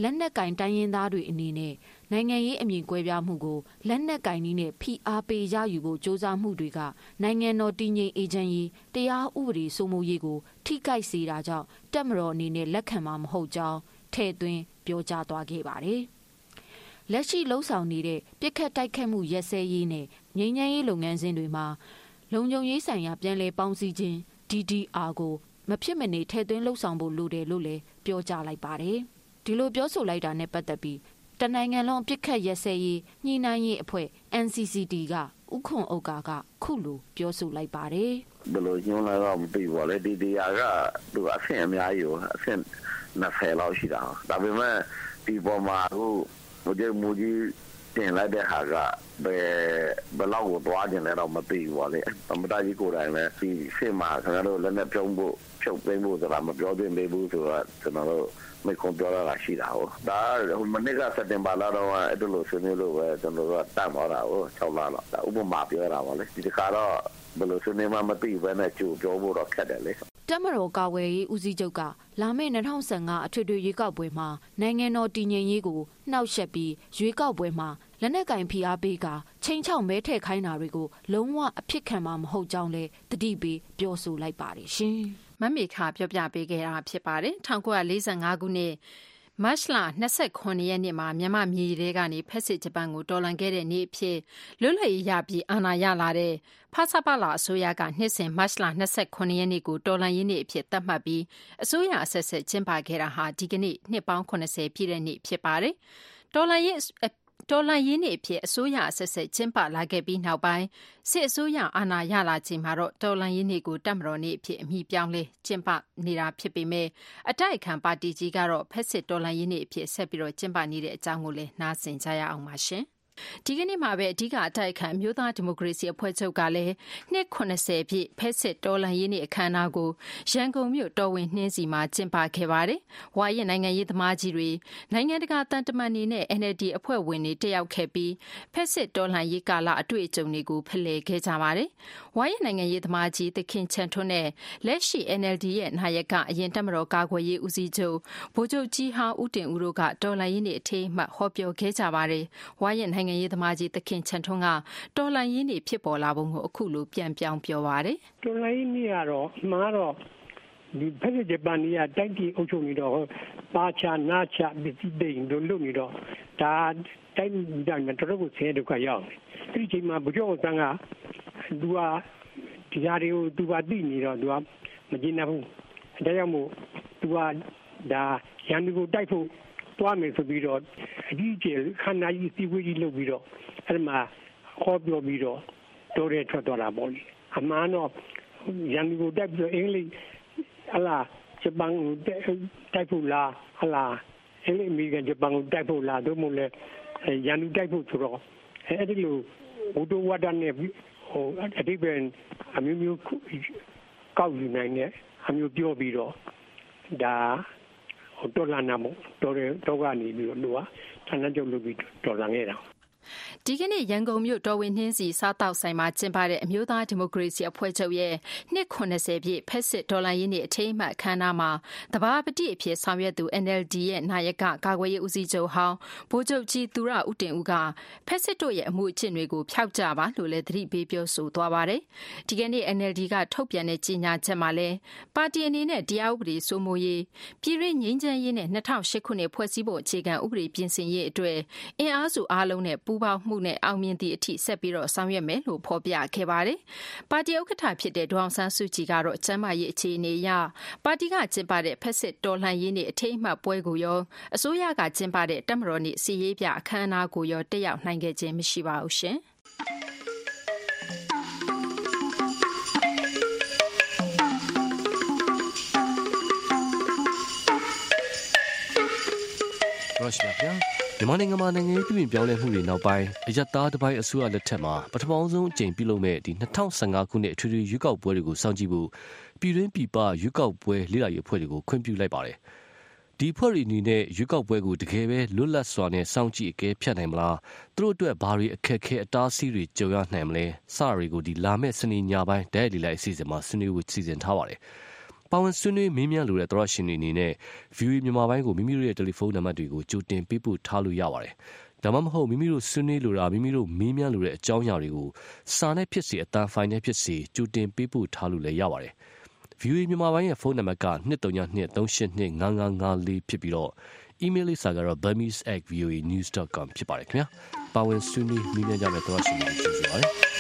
လက်နက်ကင်တိုင်းရင်းသားတွေအနေနဲ့နိုင်ငံရေးအမြင်ကွဲပြားမှုကိုလက်နက်ကင်နည်းနဲ့ဖိအားပေးရယူဖို့ကြိုးစားမှုတွေကနိုင်ငံတော်တည်ငြိမ်အေးချမ်းရေးတရားဥပဒေစိုးမိုးရေးကိုထိခိုက်စေတာကြောင့်တပ်မတော်အနေနဲ့လက်ခံမှာမဟုတ်ကြောင်းထည့်သွင်းပြောကြားသွားခဲ့ပါတယ်။လက်ရှိလှုပ်ဆောင်နေတဲ့ပြစ်ခတ်တိုက်ခတ်မှုရက်စဲရေးနဲ့ငြိမ်းချမ်းရေးလုပ်ငန်းစဉ်တွေမှာလုံခြုံရေးဆိုင်ရာပြန်လည်ပေါင်းစည်းခြင်း DDR ကိုမဖြစ်မနေထည့်သွင်းလှုပ်ဆောင်ဖို့လိုတယ်လို့လည်းပြောကြားလိုက်ပါတယ်။ဒီလိုပြောဆိုလိုက်တာနဲ့ပတ်သက်ပြီးတနိုင်ငံလုံးပြစ်ခတ်ရက်စဲရေးညှိနှိုင်းရေးအဖွဲ့ NCCT ကဥခွန်ဥက္ကာကခုလိုပြောဆိုလိုက်ပါတယ်။ဘယ်လိုညွှန်းလဲတော့မသိပါလေ။ DDR ကသူအဆင့်အများကြီးအဆင့်20လောက်ရှိတာ။ဒါပေမဲ့ဒီပေါ်မှာအခုမကြီးတင်လိုက်တဲ့ဟာကဘယ်လောက်ကိုတွားကျင်လဲတော့မသိဘူးပါလေ။သမ္မတကြီးကိုယ်တိုင်လည်းဒီရှေ့မှာခင်ဗျားတို့လက်နဲ့ဖြုတ်သိမ်းဖို့ဆိုတာမပြောသင့်သေးဘူးဆိုတော့ကျွန်တော်တို့ไม่คงပြောရတာရှိတာဟုတ်ဒါမနေ့ကစက်တင်ဘာလတော့အဲ့လိုဆွေးနွေးလို့ပဲကျွန်တော်တို့တတ်သွားတာဟုတ်6လလောက်ဒါဥပမာပြောရတာပါလေဒီတစ်ခါတော့ဘယ်လိုဆွေးနွေးမှမသိဘဲနဲ့ကြိုပြောဖို့တော့ခက်တယ်လေတပ်မတော်ကာကွယ်ရေးဦးစီးချုပ်ကလာမယ့်2015အထွေထွေရွေးကောက်ပွဲမှာနိုင်ငံတော်တည်ငြိမ်ရေးကိုနှောက်ယှက်ပြီးရွေးကောက်ပွဲမှာလက်နက်ကင်ဖိအားပေးကချိန်ချောက်မဲထည့်ခိုင်းတာတွေကိုလုံးဝအဖြစ်ခံမှာမဟုတ်ကြောင်းလဲတတိပေးပြောဆိုလိုက်ပါတယ်ရှင်မမေခပြောပြပေးခဲ့တာဖြစ်ပါတယ်1945ခုနှစ်မတ်လ29ရက်နေ့မှာမြန်မာမြေထဲကနေဖက်စစ်ဂျပန်ကိုတော်လှန်ခဲ့တဲ့နေ့အဖြစ်လွတ်လပ်ရေးရပြီးအာဏာရလာတဲ့ဖဆပလအစိုးရကနှစ်စဉ်မတ်လ29ရက်နေ့ကိုတော်လှန်ရေးနေ့အဖြစ်သတ်မှတ်ပြီးအစိုးရအဆက်ဆက်ကျင်းပခဲ့တာဟာဒီကနေ့နှစ်ပေါင်း80ပြည့်တဲ့နေ့ဖြစ်ပါတယ်တော်လှန်ရေးနေ့အဖြစ်အစိုးရအဆက်ဆက်ကျင်းပလာခဲ့ပြီးနောက်ပိုင်းစစ်အစိုးရအာဏာရလာချိန်မှာတော့တော်လှန်ရေးနေ့ကိုတပ်မတော်နေ့အဖြစ်အမည်ပြောင်းလဲကျင်းပနေတာဖြစ်ပေမဲ့အတိုက်အခံပါတီကြီးကတော့ဖက်စစ်တော်လှန်ရေးနေ့အဖြစ်ဆက်ပြီးတော့ကျင်းပနေတဲ့အကြောင်းကိုလည်းနားဆင်ကြရအောင်ပါရှင်ဒီကနေ့မှာပဲအဓိကအတိုက်အခံမျိုးသားဒီမိုကရေစီအဖွဲ့ချုပ်ကလည်းနှစ်80ပြည့်ဖက်စစ်တော်လှန်ရေးနေ့အခမ်းအနားကိုရန်ကုန်မြို့တော်ဝင်နှင်းစီမှာကျင်းပခဲ့ပါတယ်။ဝါရင်နိုင်ငံရေးသမားကြီးတွေနိုင်ငံတကာတန်တမန်တွေနဲ့ NLD အဖွဲ့ဝင်တွေတက်ရောက်ခဲ့ပြီးဖက်စစ်တော်လှန်ရေးကာလအတွေ့အကြုံတွေကိုဖလှယ်ခဲ့ကြပါတယ်။ဝါရင်နိုင်ငံရေးသမားကြီးသခင်ချန်ထွန်းနဲ့လက်ရှိ NLD ရဲ့နာယကအရင်တပ်မတော်ကာကွယ်ရေးဦးစီးချုပ်ဗိုလ်ချုပ်ကြီးဟောင်းဦးတင်ဦးတို့ကတော်လှန်ရေးနေ့အထိမ်းအမှတ်ဟောပြောခဲ့ကြပါတယ်။ဝါရင်နိုင်ငံရေးသမားကြီးသခင်ချန်ထွန်းကတော်လှန်ရေးနေ့ဖြစ်ပေါ်လာပုံကိုအခုလိုပြန်ပြောင်းပြောပါတယ်။တော်လှန်ရေးနေ့ကတော့မှာတော့ဒီဖက်စစ်ဂျပန်ကြီးကတိုက်တီအုပ်ချုပ်နေတော့ပါချာနာချပစ္စည်းတိန်တို့လုပ်နေတော့ဒါတိုက်တိုင်းမှာတော်တော်ကိုဆင်းရဲဒုက္ခရောက်တယ်။ဒီချိန်မှာဗိုလ်ချုပ်အောင်ဆန်းကသူကဒီဟာတွေကိုသူကသိနေတော့သူကမကျေနပ်ဘူး။ဒါကြောင့်မို့သူကဒါရန်သူကိုတိုက်ဖို့တွားမယ်ဆိုပြီးတော့အကြီးကျယ်ခန္ဓာကြီးစီဝေးကြီးလုပ်ပြီးတော့အဲ့ဒီမှာဟောပြောပြီးတော့တိုးရဲထွက်သွားတာပေါ့လေအမှန်တော့ရန်သူကိုတိုက်ပြီးတော့အင်္ဂလိပ်ဟလာဂျပန်ကိုတိုက်ဖို့လားဟလာအင်္ဂလိပ်အမေရိကန်ဂျပန်ကိုတိုက်ဖို့လားတို့မို့လဲရန်သူတိုက်ဖို့ဆိုတော့အဲ့ဒီလိုဘုဒ္ဓဝါဒနဲ့ဟိုအတိပ္ပယ်အမျိုးမျိုးကောက်ယူနိုင်တဲ့အမျိုးပြောပြီးတော့ဒါတော်လာနာမို့တော်ကနေပြီးတော့လူကဌာနချုပ်လုပ်ပြီးတော်လာခဲ့တာဒီကနေ့ရန်ကုန်မြို့တော်ဝင်နှင်းစီစားတောက်ဆိုင်မှာကျင်းပတဲ့အမျိုးသားဒီမိုကရေစီအဖွဲ့ချုပ်ရဲ့နှစ်80ပြည့်ဖက်စစ်ဒေါ်လာရင်းနေ့အထိမ်းအမှတ်အခမ်းအနားမှာတဘာပတိအဖြစ်ဆောင်ရွက်သူ NLD ရဲ့နာယကကာကွယ်ရေးဦးစီးချုပ်ဟောင်းဗိုလ်ချုပ်ကြီးသူရဦးတင်ဦးကဖက်စစ်တို့ရဲ့အမှုအကျင့်တွေကိုဖျောက်ကြပါလို့လည်းသတိပေးပြောဆိုသွားပါတယ်။ဒီကနေ့ NLD ကထုတ်ပြန်တဲ့ကြေညာချက်မှာလည်းပါတီအနေနဲ့တရားဥပဒေစိုးမိုးရေးပြည်တွင်းငြိမ်းချမ်းရေးနဲ့2008ခုနှစ်ဖွဲ့စည်းပုံအခြေခံဥပဒေပြင်ဆင်ရေးအတွက်အင်အားစုအားလုံးနဲ့ပူးပေါင်းမှုနဲ့အောင်မြင်သည့်အထိဆက်ပြီးတော့ဆောင်ရွက်မယ်လို့ဖော်ပြခဲ့ပါတယ်။ပါတီဥက္ကဋ္ဌဖြစ်တဲ့ဒေါအောင်ဆန်းစုကြည်ကတော့ကျန်းမာရေးအခြေအနေအရပါတီကကျင်းပတဲ့ဖက်စစ်တော်လှန်ရေးနေ့အထိမ်းအမှတ်ပွဲကိုရောအစိုးရကကျင်းပတဲ့တပ်မတော်နေ့စီရေးပြအခမ်းအနားကိုရောတက်ရောက်နိုင်ခဲ့ခြင်းမရှိပါဘူးရှင်။ရောရှိပါဗျာမြန်မာနိုင်ငံမှာနိုင်ငံရေးပြည်ပြောင်းလဲမှုတွေနောက်ပိုင်းအယက်သားတစ်ပိုင်းအစိုးရလက်ထက်မှာပထမဆုံးအကြိမ်ပြုလုပ်မဲ့ဒီ2015ခုနှစ်အထွေထွေရွေးကောက်ပွဲတွေကိုစောင့်ကြည့်ဖို့ပြည်တွင်းပြည်ပရွေးကောက်ပွဲလေ့လာရေးအဖွဲ့တွေကိုခွင့်ပြုလိုက်ပါတယ်။ဒီအဖွဲ့တွေအနေနဲ့ရွေးကောက်ပွဲကိုတကယ်ပဲလွတ်လပ်စွာနဲ့စောင့်ကြည့်အကဲဖြတ်နိုင်မလားသူတို့အတွက်ဘာတွေအခက်အခဲအတားအဆီးတွေကြုံရနိုင်မလဲစတာတွေကိုဒီလာမဲ့စနေညပိုင်းဒဲလီလိုက်အစီအစဉ်မှာဆွေးနွေးဖို့စီစဉ်ထားပါတယ်။ပါဝင်ဆွေးနွေးမေးမြန်းလိုတဲ့သောရရှင်တွေအနေနဲ့ VOA မြန်မာပိုင်းကိုမိမိတို့ရဲ့တယ်လီဖုန်းနံပါတ်တွေကိုကြိုတင်ပေးပို့ထားလို့ရပါတယ်။ဒါမှမဟုတ်မိမိတို့ဆွေးနွေးလိုတာမိမိတို့မေးမြန်းလိုတဲ့အကြောင်းအရာတွေကိုစာနဲ့ဖြစ်စေအသံဖိုင်နဲ့ဖြစ်စေကြိုတင်ပေးပို့ထားလို့လည်းရပါတယ်။ VOA မြန်မာပိုင်းရဲ့ဖုန်းနံပါတ်က232382554ဖြစ်ပြီးတော့ email လိပ်စာကတော့ burmese@voanews.com ဖြစ်ပါတယ်ခင်ဗျာ။ပါဝင်ဆွေးနွေးမေးမြန်းကြမယ့်သောရရှင်တွေကျေးဇူးပါတယ်။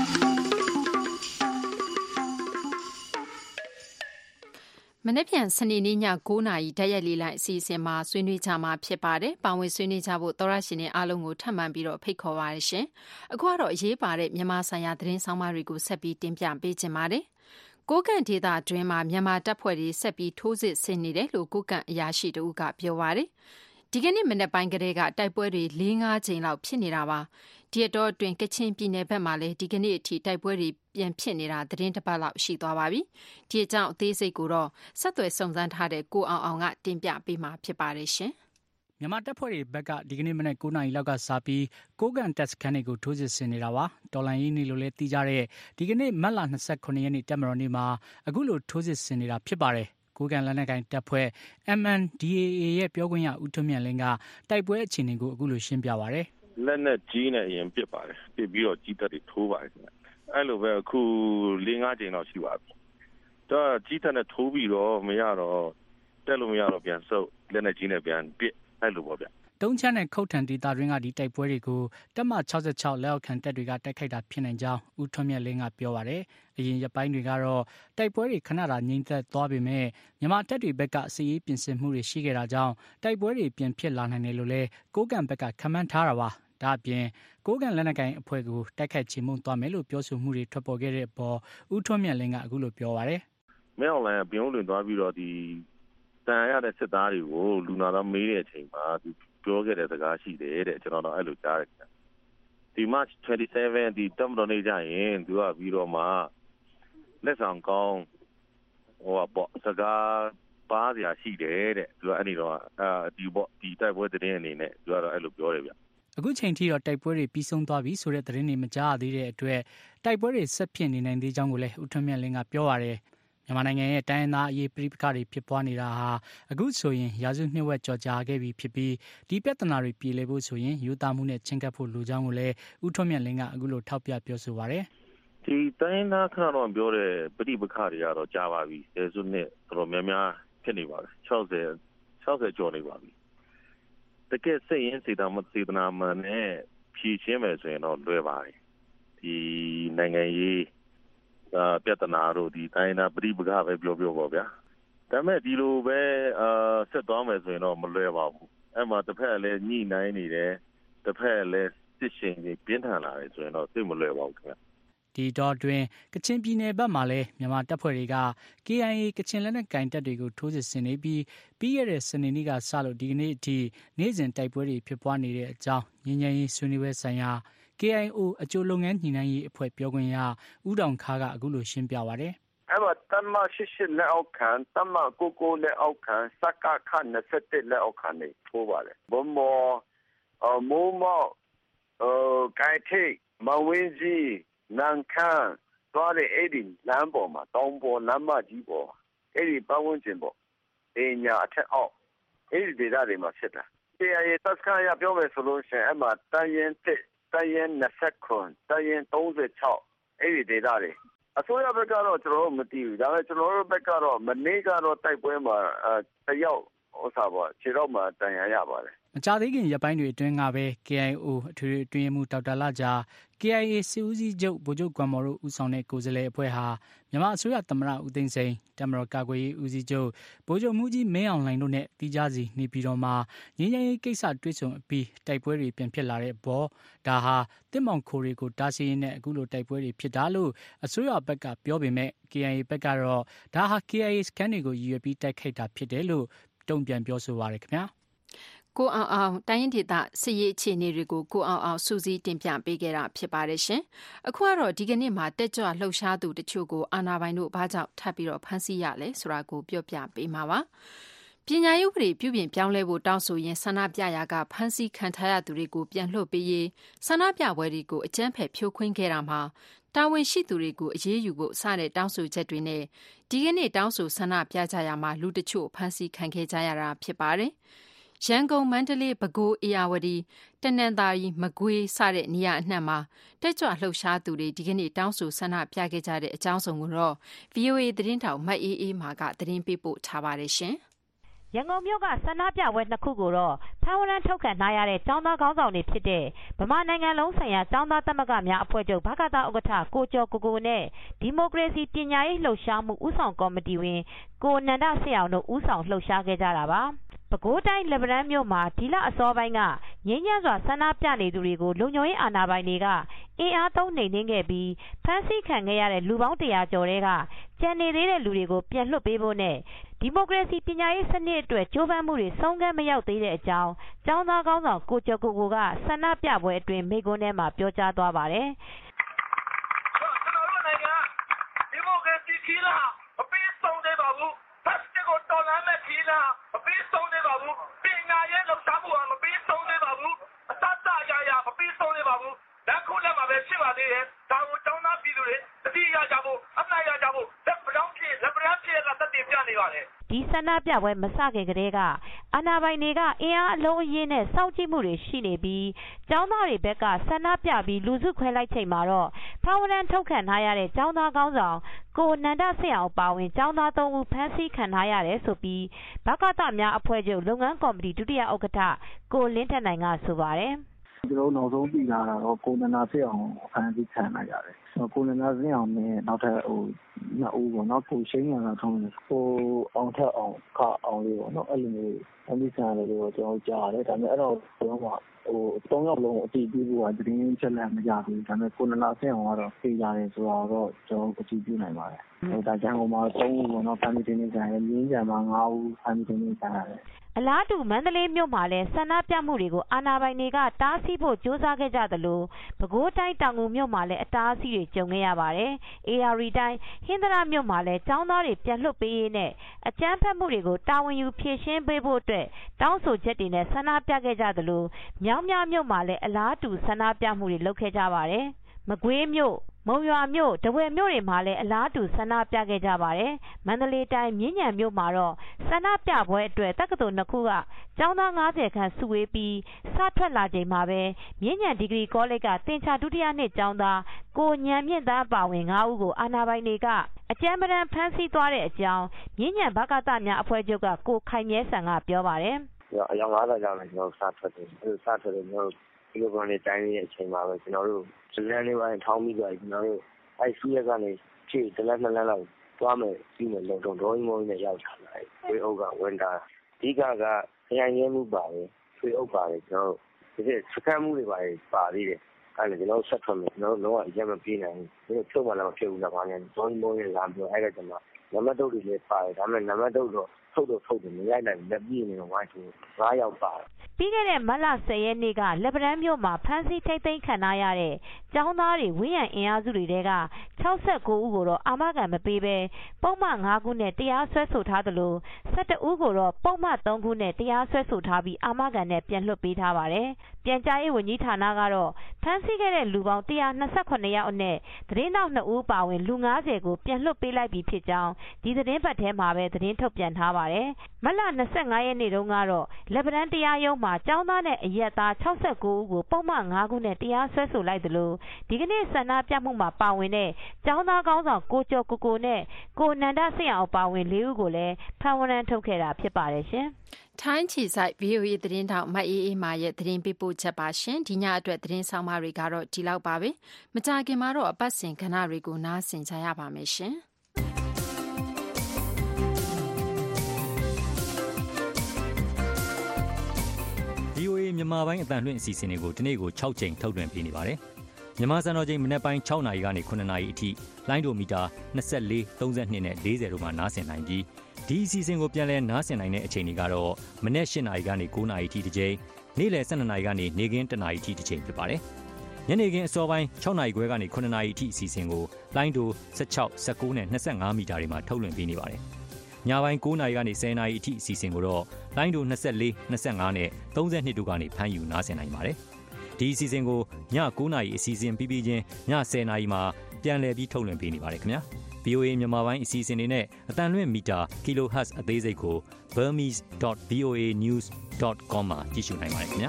မနေ့ပြန်စနေနေ့ည9:00နာရီဓာတ်ရိုက်လေးလိုက်အစီအစဉ်မှာဆွေးနွေးကြမှာဖြစ်ပါတယ်။ပါဝင်ဆွေးနွေးကြဖို့သောရရှင်တွေအားလုံးကိုထပ်မံပြီးတော့ဖိတ်ခေါ်ပါရရှင်။အခုကတော့အရေးပါတဲ့မြန်မာဆိုင်ရာသတင်းဆောင်မတွေကိုဆက်ပြီးတင်ပြပေးချင်ပါတယ်။ကိုကန့်ဒေသအတွင်းမှာမြန်မာတပ်ဖွဲ့တွေဆက်ပြီးထိုးစစ်ဆင်နေတယ်လို့ကိုကန့်အရာရှိတဦးကပြောပါတယ်။ဒီကနေ့မနေ့ပိုင်းကလေးကတိုက်ပွဲတွေ4-5ချိန်လောက်ဖြစ်နေတာပါ။ဒီတော့အတွင်းကချင်ပြည်နယ်ဘက်မှာလည်းဒီကနေ့အထိတိုက်ပွဲတွေပြန်ဖြစ်နေတာသတင်းတစ်ပတ်လောက်ရှိသွားပါပြီ။ဒီအကြောင်းအသေးစိတ်ကိုတော့ဆက်သွယ်စုံစမ်းထားတဲ့ကိုအောင်ကတင်ပြပေးမှာဖြစ်ပါတယ်ရှင်။မြန်မာတပ်ဖွဲ့တွေဘက်ကဒီကနေ့မနေ့9:00နာရီလောက်ကစပြီးကိုကန့်တပ်စခန်းတွေကိုထိုးစစ်ဆင်နေတာပါ။တော်လိုင်းရေးနေလို့လည်းသိကြတဲ့ဒီကနေ့မတ်လ29ရက်နေ့တပ်မတော်နေ့မှာအခုလိုထိုးစစ်ဆင်နေတာဖြစ်ပါတယ်။ကိုကန့်လက်နက်ကိုင်တပ်ဖွဲ့ MNDAA ရဲ့ပြောခွင့်ရဦးထွန်းမြတ်လင်းကတိုက်ပွဲအခြေအနေကိုအခုလိုရှင်းပြပါရတယ်။လက်နက်ကြီးနဲ့အရင်ပစ်ပါတယ်။ပစ်ပြီးတော့ကြီးတပ်တွေထိုးပါတယ်ခင်ဗျ။အဲ့လိုပဲအခု4-5ချိန်လောက်ရှိပါပြီ။တော့ကြီးတပ်နဲ့ထိုးပြီးတော့မရတော့တက်လို့မရတော့ပြန်ဆုပ်လက်နက်ကြီးနဲ့ပြန်ပစ်အဲ့လိုပေါ့ဗျ။တုံးချမ်းနဲ့ခုတ်ထန်ဒေသတွင်းကဒီတိုက်ပွဲတွေကိုတပ်မ66လက်အောက်ခံတပ်တွေကတိုက်ခိုက်တာဖြစ်နိုင်ကြောင်းဦးထွန်းမြတ်လင်းကပြောပါတယ်။အရင်ရက်ပိုင်းတွေကတော့တိုက်ပွဲတွေခဏတာငြိမ်သက်သွားပေမဲ့မြန်မာတပ်တွေဘက်ကစစ်ရေးပြင်ဆင်မှုတွေရှိခဲ့တာကြောင့်တိုက်ပွဲတွေပြန်ဖြစ်လာနိုင်တယ်လို့လည်းကိုကန့်ဘက်ကခန့်မှန်းထားတာပါ။ဒါအပြင်ကိုကန့်လက်နက်ကိုင်အဖွဲ့ကိုတိုက်ခိုက်ချေမှုန်းသွားမယ်လို့ပြောဆိုမှုတွေထွက်ပေါ်ခဲ့တဲ့အပေါ်ဦးထွန်းမြတ်လင်းကအခုလိုပြောပါတယ်။မဲအောင်လိုင်းကပြုံးလွင်သွားပြီးတော့ဒီတန်ရတဲ့စစ်သားတွေကိုလူနာတော့မေးတဲ့အချိန်မှာသူပြောခဲ့တဲ့စကားရှိတယ်တဲ့ကျွန်တော်တော့အဲ့လိုကြားတယ်ဒီ March 27ဒီတမ်ဘရနေကြရင်သူကပြီးတော့မှလက်ဆောင်ကောင်းဟိုပေါ့စကားပါးစရာရှိတယ်တဲ့သူကအဲ့ဒီတော့ဒီပေါ့ဒီတိုက်ပွဲသတင်းအနေနဲ့သူကတော့အဲ့လိုပြောတယ်ဗျအခုချိန်ထိတော့တိုက်ပွဲတွေပြီးဆုံးသွားပြီဆိုတဲ့သတင်းတွေမကြားရသေးတဲ့အတွက်တိုက်ပွဲတွေဆက်ဖြစ်နေနိုင်သေးကြောင်းကိုလည်းဦးထွန်းမြတ်လင်းကပြောပါတယ်မြန်မာနိုင်ငံရဲ့တိုင်းရင်းသားအရေးပဋိပက္ခတွေဖြစ်ပွားနေတာဟာအခုဆိုရင်ရာစုနှစ်ဝက်ကျော်ကြာခဲ့ပြီဖြစ်ပြီးဒီပြဿနာတွေပြေလည်ဖို့ဆိုရင်ယူသားမှုနဲ့ချင်းကပ်ဖို့လိုကြောင်းကိုလည်းဦးထွန်းမြတ်လင်းကအခုလိုထောက်ပြပြောဆိုပါရယ်ဒီတိုင်းရင်းသားခဏတော့ပြောတဲ့ပဋိပက္ခတွေကတော့ကြာပါပြီရာစုနှစ်တော်များများဖြစ်နေပါပြီ60ကျော်နေပါပြီတကယ်စိတ်ရင်းစေတနာမှန်နဲ့ဖြည့်ရှင်းမယ်ဆိုရင်တော့လွယ်ပါတယ်ဒီနိုင်ငံရေးပြဿနာတို့ဒီတိုင်းနာပရိပက္ခပဲပြောပေါ့ဗျာဒါပေမဲ့ဒီလိုပဲဆက်သွားမယ်ဆိုရင်တော့မလွယ်ပါဘူးအဲ့မှာတစ်ဖက်လည်းညှိနှိုင်းနေတယ်တစ်ဖက်လည်းစစ်ရှင်တွေပြင်းထန်လာတယ်ဆိုရင်တော့သိမလွယ်ပါဘူးခင်ဗျဒီတော့တွင်ကချင်ပြည်နယ်ဘက်မှာလည်းမြန်မာတပ်ဖွဲ့တွေက KIA ကချင်လက်နက်ကိုင်တပ်တွေကိုထိုးစစ်ဆင်နေပြီးရတဲ့စနေနေ့ကစလို့ဒီကနေ့အထိနေ့စဉ်တိုက်ပွဲတွေဖြစ်ပွားနေတဲ့အကြောင်းငြိမ်းချမ်းရေးဆွေးနွေးပွဲဆိုင်ရာKIO အကျိုးလုပ်ငန်းညှိနှိုင်းရေးအဖွဲ့ပြောခွင့်ရဦးတောင်ခါကအခုလိုရှင်းပြပါရတယ်။အဲ့မှာတမ88လက်အောက်ခံတမ99လက်အောက်ခံစကခ21လက်အောက်ခံနေထိုးပါတယ်။ဘုံမောမိုးမောကိုင်ထိတ်မဝင်းကြီးနန်ခမ်းသွားတဲ့အဲ့ဒီလမ်းပေါ်မှာတောင်ပေါ်လမ်းမကြီးပေါ်အဲ့ဒီပတ်ဝန်းကျင်ပေါ်အင်းညာအထက်အောက်အဲ့ဒီဒေသတွေမှာဖြစ်တာ။ KIA တပ်စခန်းရပြောမယ်ဆိုလို့ရှိရင်အဲ့မှာတန်ရင်တရင်29တရင်36အဲ့ဒီဒေတာတွေအစိုးရဘက်ကတော့ကျွန်တော်တို့မသိဘူးဒါပေမဲ့ကျွန်တော်တို့ဘက်ကတော့မနေ့ကတော့တိုက်ပွဲမှာတယောက်ခြေတော့မှာတန်ရရပါတယ်မကြသေးခင်ရက်ပိုင်းတွေအတွင်းကပဲ KIO အထွေထွေအတွင်းမှုဒေါက်တာလကြာ KIA စစ်ဦးစီးချုပ်ဗိုလ်ချုပ်ကွမ်မော်တို့ဦးဆောင်တဲ့ကိုယ်စားလှယ်အဖွဲ့ဟာမြန်မာအစိုးရသမ္မတဦးသိန်းစိန်တပ်မတော်ကာကွယ်ရေးဦးစီးချုပ်ဗိုလ်ချုပ်မှူးကြီးမင်းအောင်လှိုင်တို့နဲ့တီးခြားစီနေပြည်တော်မှာငြိမ်းချမ်းရေးကိစ္စတွေ့ဆုံအပြီးတိုက်ပွဲတွေပြန်ဖြစ်လာတဲ့ဘောဒါဟာတစ်မောင်ခိုတွေကိုတားဆီးရင်းနဲ့အခုလိုတိုက်ပွဲတွေဖြစ်တာလို့အစိုးရဘက်ကပြောပေမဲ့ KIA ဘက်ကတော့ဒါဟာ KIA စခန်းတွေကိုရည်ရွယ်ပြီးတိုက်ခိုက်တာဖြစ်တယ်လို့တုံ့ပြန်ပြောဆိုပါရခင်ဗျာကိုအောင်တိုင်းရင်းဒေသစစ်ရေးအခြေအနေတွေကိုကိုအောင်စူးစီးတင်ပြပေးခဲ့တာဖြစ်ပါတယ်ရှင်။အခုကတော့ဒီကနေ့မှာတက်ကြွလှုပ်ရှားသူတချို့ကိုအာဏာပိုင်တို့ဘာကြောင့်ထပ်ပြီးတော့ဖမ်းဆီးရလဲဆိုတာကိုပြောပြပေးမှာပါ။ပညာရေးဥပဒေပြုပြင်ပြောင်းလဲဖို့တောင်းဆိုရင်ဆန္ဒပြရာကဖမ်းဆီးခံထားရသူတွေကိုပြန်လွှတ်ပေးရေးဆန္ဒပြပွဲတွေကိုအကြမ်းဖက်ဖြိုခွင်းခဲ့တာမှာတာဝန်ရှိသူတွေကိုအရေးယူဖို့စတဲ့တောင်းဆိုချက်တွေနဲ့ဒီကနေ့တောင်းဆိုဆန္ဒပြကြရမှာလူတချို့ဖမ်းဆီးခံခဲ့ကြရတာဖြစ်ပါတယ်။ရန်ကုန်မန္တလေးပဲခူးအေရဝတီတနင်္သာရီမကွေးစတဲ့နေရာအနှံ့မှာတက်ကြွလှုပ်ရှားသူတွေဒီကနေ့တောင်းဆိုဆန္ဒပြခဲ့ကြတဲ့အကြောင်းစုံကိုတော့ VOA သတင်းထောက်မအေးအေးမာကသတင်းပေးပို့ထားပါတယ်ရှင်ရန်ကုန်မြို့ကဆန္ဒပြပွဲနှစ်ခုကိုတော့ဖမ်းဝရမ်းထုတ်ခံထားရတဲ့ကျောင်းသားခေါင်းဆောင်တွေဖြစ်တဲ့ဗမာနိုင်ငံလုံးဆိုင်ရာကျောင်းသားသမဂ္ဂများအဖွဲ့ချုပ်ဗကသဥက္ကဋ္ဌကိုကျော်ကိုနဲ့ဒီမိုကရေစီပညာရေးလှုပ်ရှားမှုဦးဆောင်ကော်မတီဝင်ကိုနန္ဒဆရာအောင်တို့ဦးဆောင်လှုပ်ရှားခဲ့ကြတာပါပဲခူးတိုင်းလက်ပံတန်းမြို့မှာဒီလအစောပိုင်းကငြိမ်းချမ်းစွာဆန္ဒပြနေသူတွေကိုလုံခြုံရေးအာဏာပိုင်တွေကအင်အားသုံးနှိမ်နင်းခဲ့ပြီးဖမ်းဆီးခံခဲ့ရတဲ့လူပေါင်း100ကျော်တွေကကျန်နေသေးတဲ့လူတွေကိုပြန်လွှတ်ပေးဖို့နဲ့ဒီမိုကရေစီပညာရေးစနစ်အတွက်ကြိုးပမ်းမှုတွေဆုံးခန်းမရောက်သေးတဲ့အကြောင်းကျောင်းသားခေါင်းဆောင်ကိုကျော်ကိုကဆန္ဒပြပွဲအတွင်းမိန့်ခွန်းထဲမှာပြောကြားသွားပါတယ်။ကျွန်တော်တို့နိုင်ငံဒီမိုကရေစီခီးလာအပေးဆုံးသေးပါဘူး။ဖက်စစ်ကိုတော်လှန်မဲ့ခီးလာအပေးဆုံးသေးပါဘူး။ပညာရေးလှုပ်ရှားမှုကမပေးဆုံးသေးပါဘူး။အစစအရာရာမပေးဆုံးသေးပါဘူး။လက်ခုလက်မှာပဲရှိပါသေးတယ်။ဒါကိုကျောင်းသားပြည်သူတွေတတိယကြဖို့အမှတ်ရကြဖို့လက်ပံဖြစ်ကသက်တည်ပြနေပါတယ်။ဒီဆန္ဒပြပွဲမစခင်ကတည်းကအာဏာပိုင်တွေကအင်အားအလုံးအရင်းနဲ့စောင့်ကြည့်မှုတွေရှိနေပြီးကျောင်းသားတွေဘက်ကဆန္ဒပြပြီးလူစုခွဲလိုက်ချိန်မှာတော့ဖမ်းဝရမ်းထုတ်ခံထားရတဲ့ကျောင်းသားခေါင်းဆောင်ကိုနန္ဒဆရာအောင်ပါဝင်ကျောင်းသား3ဦးဖမ်းဆီးခံထားရတယ်ဆိုပြီးဗကသများအဖွဲ့ချုပ်လုပ်ငန်းကော်မတီဒုတိယဥက္ကဋ္ဌကိုလင်းထက်နိုင်ကဆိုပါတယ်ကျွန်တော်နောက်ဆုံးသိလာတာတော့ကိုနန္ဒဆရာအောင်ဖမ်းဆီးခံလိုက်ရတယ်ကိုနန္ဒဆရာအောင်နဲ့နောက်ထပ်2ဦးပေါ့နော်ကိုရှိန်ရတာထုံးတယ်ကိုအောင်ထက်အောင်ခအောင်လေးပေါ့နော်အဲ့လိုမျိုးဖမ်းဆီးခံရတယ်လို့ကျွန်တော်ကြားတယ်ဒါပေမဲ့အဲ့တော့ကျွန်တော်က3ယောက်လုံးအတည်ပြုဖို့ကသတင်းချက်လက်မရဘူးဒါပေမဲ့ကိုနန္ဒဆရာအောင်ကတော့သိရတယ်ဆိုတော့ကျွန်တော်အတည်ပြုနိုင်ပါတယ်ဒါကြောင့်ဟိုမှာ3ဦးပေါ့နော်ဖမ်းဆီးတင်နေကြတယ်မြင်းကြံမှာ5ဦးဖမ်းဆီးတင်နေကြတယ်အလားတူမန္တလေးမြို့မှာလည်းဆန္ဒပြမှုတွေကိုအာဏာပိုင်တွေကတားဆီးဖို့ကြိုးစားခဲ့ကြသလိုပဲခူးတိုင်းတောင်ငူမြို့မှာလည်းအတားအဆီးတွေကြုံခဲ့ရပါတယ်။ AR တိုင်းဟင်္သာတမြို့မှာလည်းကျောင်းသားတွေပြန်လွှတ်ပေးရေးနဲ့အကြမ်းဖက်မှုတွေကိုတာဝန်ယူဖြေရှင်းပေးဖို့အတွက်တောင်းဆိုချက်တွေနဲ့ဆန္ဒပြခဲ့ကြသလိုမြောင်းမြမြို့မှာလည်းအလားတူဆန္ဒပြမှုတွေလုပ်ခဲ့ကြပါတယ်။မကွေးမြို့မုံရွာမြို့၊ထားဝယ်မြို့တွေမှာလည်းအလားတူဆန္ဒပြခဲ့ကြပါတယ်။မန္တလေးတိုင်းမြင်းခြံမြို့မှာတော့ဆန္ဒပြပွဲအတွက်တက္ကသိုလ်2ခုကကျောင်းသား90ခန့်စုဝေးပြီးစထွက်လာချိန်မှာပဲမြင်းခြံဒီဂရီကောလိပ်ကသင်္ချာဒုတိယနှစ်ကျောင်းသားကိုဉာဏ်မြင့်သားပါဝင်5ဦးကိုအာဏာပိုင်တွေကအကြမ်းပတမ်းဖမ်းဆီးသွားတဲ့အကြောင်းမြင်းခြံဗကသများအဖွဲ့ချုပ်ကကိုခိုင်မြဲဆန်ကပြောပါတယ်။အယောက်50ကျော်နဲ့ကျွန်တော်စထွက်တယ်။စထွက်တယ်ကျွန်တော်ဒီလိုကနေတိုင်းရဲ့အချိန်မှာပဲကျွန်တော်တို့ဇလန်းလေးပိုင်းထောင်းပြီးကြကျွန်တော်တို့စီရက်ကနေခြေတလက်2လက်လောက်သွားမယ်ပြီးမယ်လုံတော့ဒေါ်ကြီးမိုးနဲ့ရောက်လာတယ်။ဝေအုပ်ကဝင်တာအဓိကခရိုင်ရဲမှုပါတယ်ဆွေအုပ်ပါတယ်ကျွန်တော်တို့ဒီစကန်မှုတွေပါသေးတယ်။အဲ့ဒါကျွန်တော်ဆက်ထွက်မယ်ကျွန်တော်တို့လုံးဝရက်မပြေးနိုင်ဘူး။ဒီဖြုတ်မှလည်းမဖြစ်ဘူးလား။ဘာလဲဒေါ်ကြီးမိုးနဲ့လာပြီးအဲ့ဒါကျွန်တော်နံပါတ်တုတ်တွေလည်းပါတယ်ဒါပေမဲ့နံပါတ်တုတ်တော့ထုတ်တယ်မရိုက်နိုင်လက်ပြည့်နေတော့ဝိုင်းသူ9ယောက်ပါတယ်ပြီးခဲ့တဲ့မတ်လ10ရက်နေ့ကလက်ပံတန်းမြို့မှာဖမ်းဆီးထိန်းသိမ်းခံထားရတဲ့ကျောင်းသားတွေဝင်းရံအင်အားစုတွေထဲက69ဦးကိုတော့အာမခံမပေးဘဲပုံမှန်5ခုနဲ့တရားစွဲဆိုထားသလို12ဦးကိုတော့ပုံမှန်3ခုနဲ့တရားစွဲဆိုထားပြီးအာမခံနဲ့ပြန်လွှတ်ပေးထားပါတယ်။ပြန်ကြားရေးဝန်ကြီးဌာနကတော့ဖမ်းဆီးခဲ့တဲ့လူပေါင်း128ယောက်အနက်သတင်းတောက်2ဦးပါဝင်လူ90ကိုပြန်လွှတ်ပေးလိုက်ပြီးဖြစ်ကြောင်းဒီသတင်းပတ်ထဲမှာပဲသတင်းထုတ်ပြန်ထားပါတယ်။မတ်လ25ရက်နေ့တုန်းကတော့လက်ပံတန်းတရားရုံးမှာကျောင်းသားနဲ့အရက်သား69ဦးကိုပုံမှန်5ခုနဲ့တရားစွဲဆိုလိုက်သလိုဒီကနေ့ဆန္ဒပြမှုမှာပါဝင်တဲ့ကျောင်းသားကောင်းဆောင်ကိုကျော်ကိုနဲ့ကိုနန္ဒဆရာအောင်ပါဝင်4ဦးကိုလည်းဖမ်းဝရမ်းထုတ်ခဲ့တာဖြစ်ပါတယ်ရှင်။ထိုင်းခြေဆိုင် VOA သတင်းတောက်မအေးအေးမာရဲ့သတင်းပေးပို့ချက်ပါရှင်။ဒီညအတွက်သတင်းဆောင်မတွေကတော့ဒီလောက်ပါပဲ။မကြခင်မှာတော့အပတ်စဉ်ကဏ္ဍတွေကိုနားဆင်ကြရပါမယ်ရှင်။ VOA မြန်မာပိုင်းအတန်လွှင့်အစီအစဉ်တွေကိုဒီနေ့ကို6ချိန်ထုတ်လွှင့်ပေးနေပါတယ်။မြန်မာစံတော်ချိန်မနက်ပိုင်း6နာရီကနေ9နာရီအထိလိုင်းဒိုမီတာ24 32နဲ့40တို့မှာနားဆင်နိုင်ပြီးဒီအစီအစဉ်ကိုပြန်လည်နားဆင်နိုင်တဲ့အချိန်တွေကတော့မနက်8နာရီကနေ9နာရီအထိတစ်ချိန်နေ့လယ်12နာရီကနေနေ့ခင်း1နာရီအထိတစ်ချိန်ဖြစ်ပါတယ်။ညနေခင်းအစောပိုင်း6နာရီခွဲကနေ9နာရီအထိအစီအစဉ်ကိုလိုင်းဒို16 19နဲ့25မီတာတွေမှာထုတ်လွှင့်ပေးနေပါတယ်။ညပိုင်း9နာရီကနေ10နာရီအထိအစီအစဉ်ကိုတော့လိုင်းဒို24 25နဲ့32တို့ကနေဖမ်းယူနားဆင်နိုင်ပါတယ်။ဒီအစီအစဉ်ကိုည9နာရီအစီအစဉ်ပြီးပြီးချင်းည10နာရီမှာပြန်လည်ပြီးထုတ်လွှင့်ပေးနေပါတယ်ခင်ဗျာ VOA မြန်မာပိုင်းအစီအစဉ်တွေနဲ့အတန်လွင့်မီတာ kilohertz အသေးစိတ်ကို burmese.voanews.com မှာကြည့်ရှုနိုင်ပါတယ်ခင်ဗျာ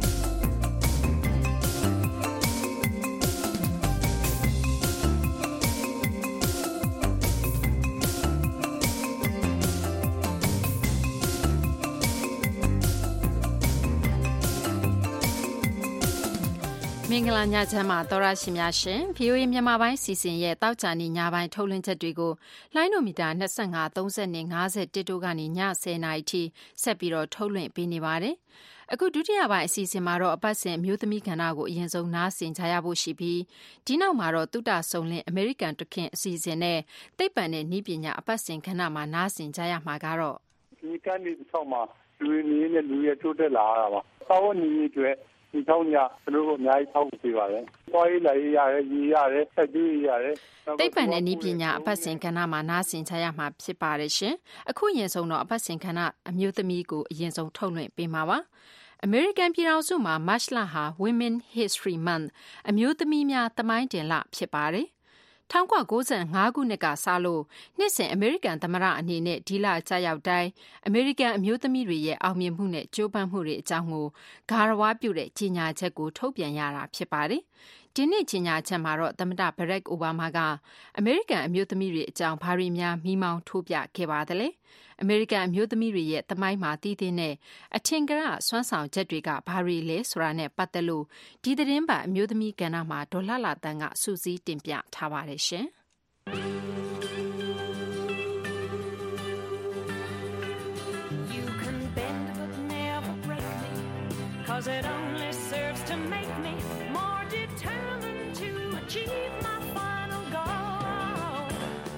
မင်္ဂလာညချမ်းပါသောရရှိများရှင် VOA မြန်မာပိုင်းစီစဉ်ရဲ့တောက်ကြနေညပိုင်းထုတ်လွှင့်ချက်တွေကိုလိုင်းနိုမီတာ25 30နဲ့50တို့ကနေည10:00နာရီထိဆက်ပြီးတော့ထုတ်လွှင့်ပေးနေပါတယ်။အခုဒုတိယပိုင်းအစီအစဉ်မှာတော့အပတ်စဉ်မျိုးသမီးကဏ္ဍကိုအရင်ဆုံးနားဆင်ကြရဖို့ရှိပြီးဒီနောက်မှာတော့တုတဆုံလင်းအမေရိကန်တခင်အစီအစဉ်နဲ့သိပ္ပံနဲ့နည်းပညာအပတ်စဉ်ကဏ္ဍမှာနားဆင်ကြရမှာကတော့ဒီကနေ့ဆောက်မှာလူရင်းနဲ့လူရတိုးတက်လာတာပါ။သောနည်းအတွက်ဒီကြောင့်ညတို့အများကြီးထောက်ပေးပါတယ်။သွားရေးလာရေးရတယ်၊ရေးရတယ်၊ဆက်ပြီးရတယ်။သိပ္ပံနဲ့နည်းပညာအပတ်စဉ်ကဏ္ဍမှာနားဆင်ကြရမှာဖြစ်ပါတယ်ရှင်။အခုရင်ဆုံးတော့အပတ်စဉ်ကဏ္ဍအမျိုးသမီးကိုအရင်ဆုံးထုတ်လွှင့်ပေးမှာပါ။အမေရိကန်ပြည်ထောင်စုမှာမတ်လဟာ Women History Month အမျိုးသမီးများသမိုင်းတင်လဖြစ်ပါတယ်။1995ခုနှစ်ကစလို့နှစ်စဉ်အမေရိကန်သမ္မတအနေနဲ့ဒီလကြာရောက်တိုင်းအမေရိကန်အမျိုးသမီးတွေရဲ့အောင်မြင်မှုနဲ့ကြိုးပမ်းမှုတွေအကြောင်းကိုဂါရဝပြုတဲ့ကြေညာချက်ကိုထုတ်ပြန်ရတာဖြစ်ပါတယ်။ဒီနေ့ကြေညာချက်မှာတော့သမ္မတဘရက်အိုဘားမားကအမေရိကန်အမျိုးသမီးတွေအကြောင်းဘာတွေများမိမောင်းထိုးပြခဲ့ပါသလဲ။အမေရိကန်အမျိုးသမီးတွေရဲ့သမိုင်းမှာတည်တဲ့အထင်ကရစွမ်းဆောင်ချက်တွေကဘာတွေလဲဆိုတာနဲ့ပတ်သက်လို့ဒီသတင်းပတ်အမျိုးသမီးကဏ္ဍမှာဒေါ်လာတန်းကစူးစီးတင်ပြထားပါတယ်ရှင်။ You can bend but never break me, 'cause it only serves to make me more determined to achieve my final goal.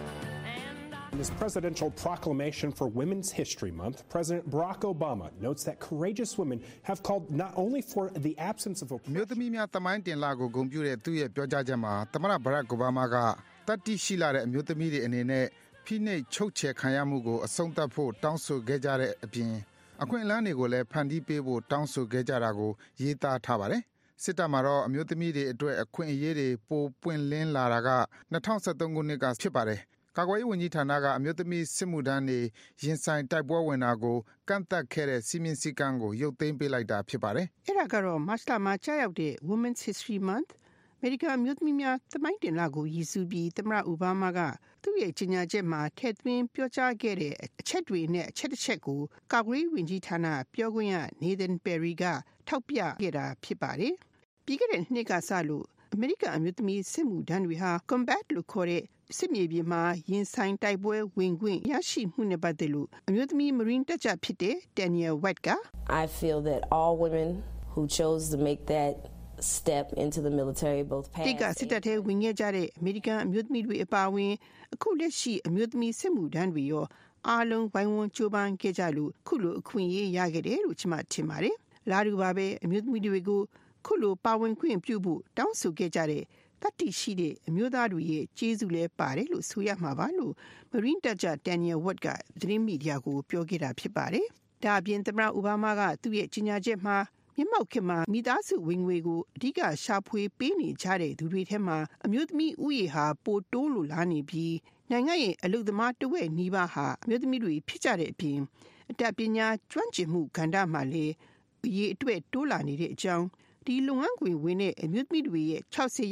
In his presidential proclamation for Women's History Month, President Barack Obama notes that courageous women have called not only for the absence of oppression. မြို့သမီးများတမိုင်းတင်လာကိုဂုဏ်ပြုတဲ့သူ့ရဲ့ပြောကြားချက်မှာသမ္မတဘရက်အိုဘားမားကတတ်သိရှိလာတဲ့အမျိုးသမီးတွေအနေနဲ့ဖိနှိပ်ချုပ်ချယ်ခံရမှုကိုအဆုံးသတ်ဖို့တောင်းဆိုခဲ့ကြတဲ့အပြင်အခွင့်အလမ်းတွေကိုလည်းဖန်တီးပေးဖို့တောင်းဆိုခဲ့ကြတာကိုရေးသားထားပါတယ်။စစ်တပ်မှာတော့အမျိုးသမီးတွေအတွက်အခွင့်အရေးတွေပိုပွင့်လင်းလာတာက2013ခုနှစ်ကဖြစ်ပါတယ်။ကာကွယ်ရေးဝန်ကြီးဌာနကအမျိုးသမီးစစ်မှုထမ်းတွေရင်ဆိုင်တိုက်ပွဲဝင်တာကိုကန့်သတ်ခဲ့တဲ့စီမင်းစည်းကမ်းကိုရုပ်သိမ်းပေးလိုက်တာဖြစ်ပါတယ်။အဲ့ဒါကတော့မတ်လမှာကြာရောက်တဲ့ Women's History Month အမေရိကန်အမျိုးသမီးများသမိုင်းတင်လကိုရည်စူးပြီးသမ္မတအိုဘားမားကသူ့ရဲ့ကြေညာချက်မှာထည့်သွင်းပြောကြားခဲ့တဲ့အချက်တွေနဲ့အချက်တစ်ချက်ကိုကာကွယ်ရေးဝန်ကြီးဌာနပြောခွင့်ရ Nathan Perry ကထောက်ပြခဲ့တာဖြစ်ပါတယ်။ပြီးခဲ့တဲ့နှစ်ကစလို့အမေရိကန်အမျိုးသမီးစစ်မှုထမ်းတွေဟာ combat လို့ခေါ်တဲ့စစ်မြေပြင်မှာရင်ဆိုင်တိုက်ပွဲဝင်ခွင့်ရရှိမှုနဲ့ပတ်သက်လို့အမျိုးသမီး Marine တပ်ကြဖြစ်တဲ့ Daniel White က I feel that all women who chose to make that step into the military both past တိကစစ်တပ်ထဲဝင်ခဲ့ကြတဲ့အမေရိကန်အမျိုးသမီးတွေအပါအဝင်အခုလက်ရှိအမျိုးသမီးစစ်မှုထမ်းတွေရောအားလုံးဝိုင်းဝန်းကြိုးပမ်းခဲ့ကြလို့ခုလိုအခွင့်အရေးရခဲ့တယ်လို့ကျွန်မထင်ပါတယ်။လာတူပါပဲအမျိုးသမီးတွေကိုခုလိုပါဝင်ခွင့်ပြုဖို့တောင်းဆိုခဲ့ကြတဲ့တတိရှိတဲ့အမျိုးသားတွေရဲ့ကျေးဇူးလည်းပါတယ်လို့ဆိုရမှာပါလို့ Marine တပ်ကြ Daniel Watt ကသတင်းမီဒီယာကိုပြောခဲ့တာဖြစ်ပါတယ်။ဒါအပြင်သမ္မတအိုဘားမားကသူ့ရဲ့ကြေညာချက်မှာမျက်မှောက်ခင်မှာမိသားစုဝင်ငွေကိုအဓိကရှာဖွေပေးနေကြတဲ့သူတွေထဲမှာအမျိုးသမီးဥယေဟာပိုတိုးလိုလာနေပြီးနိုင်ငံရဲ့အလုပ်သမားတဝက်နီးပါးဟာအမျိုးသမီးတွေဖြစ်ကြတဲ့အပြင်အတတ်ပညာကျွမ်းကျင်မှုကဏ္ဍမှာလည်းအရေးအတွက်တိုးလာနေတဲ့အကြောင်းဒီလုပ်ငန်းခွင်ဝင်တဲ့အမျိုးသမီးတွေရဲ့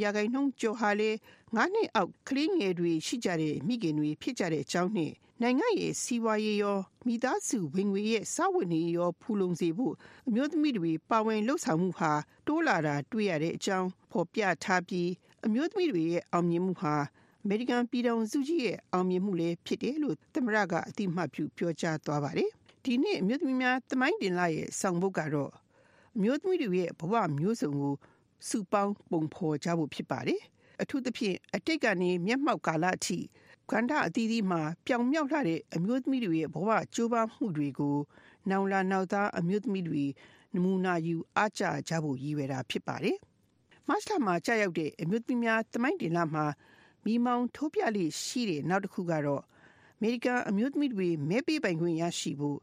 60%ကျော်ဟာလည်း9နှစ်အောက်ကလေးငယ်တွေရှိကြတဲ့မိခင်တွေဖြစ်ကြတဲ့အကြောင်းနဲ့နိုင်ငံရဲ့စီးပွားရေးရောမိသားစုဝင်ငွေရဲ့စာဝန်တွေရောဖူလုံစေဖို့အမျိုးသမီးတွေပါဝင်လှုပ်ဆောင်မှုဟာတိုးလာတာတွေ့ရတဲ့အကြောင်းဖော်ပြထားပြီးအမျိုးသမီးတွေရဲ့အောင်မြင်မှုဟာအမေရိကန်ပြည်ထောင်စုကြီးရဲ့အောင်မြင်မှုလည်းဖြစ်တယ်လို့သမ္မတကအတိအမှတ်ပြုပြောကြားသွားပါတယ်။ဒီနေ့အမျိုးသမီးများသမိုင်းတင်လာရဲ့ဆောင်ပုဒ်ကတော့အမျိုးသမီးတွေရဲ့ဘဝမျိုးစုံကိုစုပေါင်းပုံဖော်ကြဖို့ဖြစ်ပါတယ်။အထူးသဖြင့်အတိတ်ကနေမျက်မှောက်ကာလအထိကဏ္ဍအသီးသီးမှာပြောင်မြောက်လာတဲ့အမျိုးသမီးတွေရဲ့ဘဝကြိုးပမ်းမှုတွေကိုနောင်လာနောက်သားအမျိုးသမီးတွေနမူနာယူအားကျကြဖို့ရည်ရွယ်တာဖြစ်ပါတယ်။မတ်လမှာကြာရောက်တဲ့အမျိုးသမီးများသမိုင်းတင်လမှာမိမောင်းထိုးပြလိရှိတဲ့နောက်တစ်ခုကတော့အမေရိကန်အမျိုးသမီးတွေမဲပေးပိုင်ခွင့်ရရှိဖို့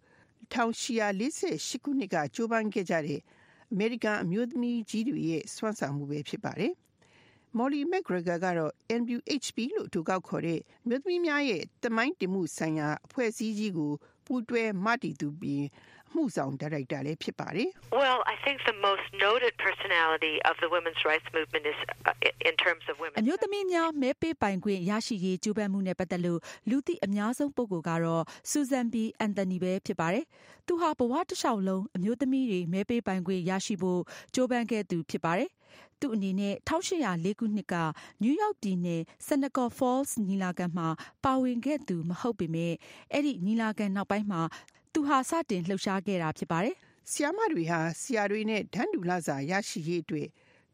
1848ခုနှစ်ကကြိုးပမ်းခဲ့ကြတဲ့အမေရိကန်အမျိုးသမီးကြီးတွေရဲ့စွမ်းဆောင်မှုပဲဖြစ်ပါတယ်။ Molly McGregor ကတော့ NUHB လို့သူကောက်ခေါ်တဲ့မြို့သမီးများရဲ့တမိုင်းတင်မှုဆိုင်ရာအဖွဲ့အစည်းကြီးကိုပူးတွဲမတည်သူပြီးမှုဆောင်ဒါရိုက်တာလည်းဖြစ်ပါတယ် Well, I think the most noted personality of the women's rights movement is in terms of women. အမျိုးသမီးများမဲပေးပိုင်ခွင့်ရရှိရေးကြိုးပမ်းမှုနဲ့ပတ်သက်လို့လူသိအများဆုံးပုဂ္ဂိုလ်ကတော့ Susan B. Anthony ပဲဖြစ်ပါတယ်။သူဟာဘဝတစ်လျှောက်လုံးအမျိုးသမီးတွေမဲပေးပိုင်ခွင့်ရရှိဖို့ကြိုးပမ်းခဲ့သူဖြစ်ပါတယ်။သူအနေနဲ့1804ခုနှစ်ကနယူးယောက်ပြည်နယ် Seneca Falls ညီလာခံမှာပါဝင်ခဲ့သူမဟုတ်ပေမဲ့အဲ့ဒီညီလာခံနောက်ပိုင်းမှာသူဟာစတင်လှုပ်ရှားခဲ့တာဖြစ်ပါတယ်။ဆီယာမတွေဟာဆီယာတွေနဲ့ဒန်းတူလာစာရရှိရေးအတွက်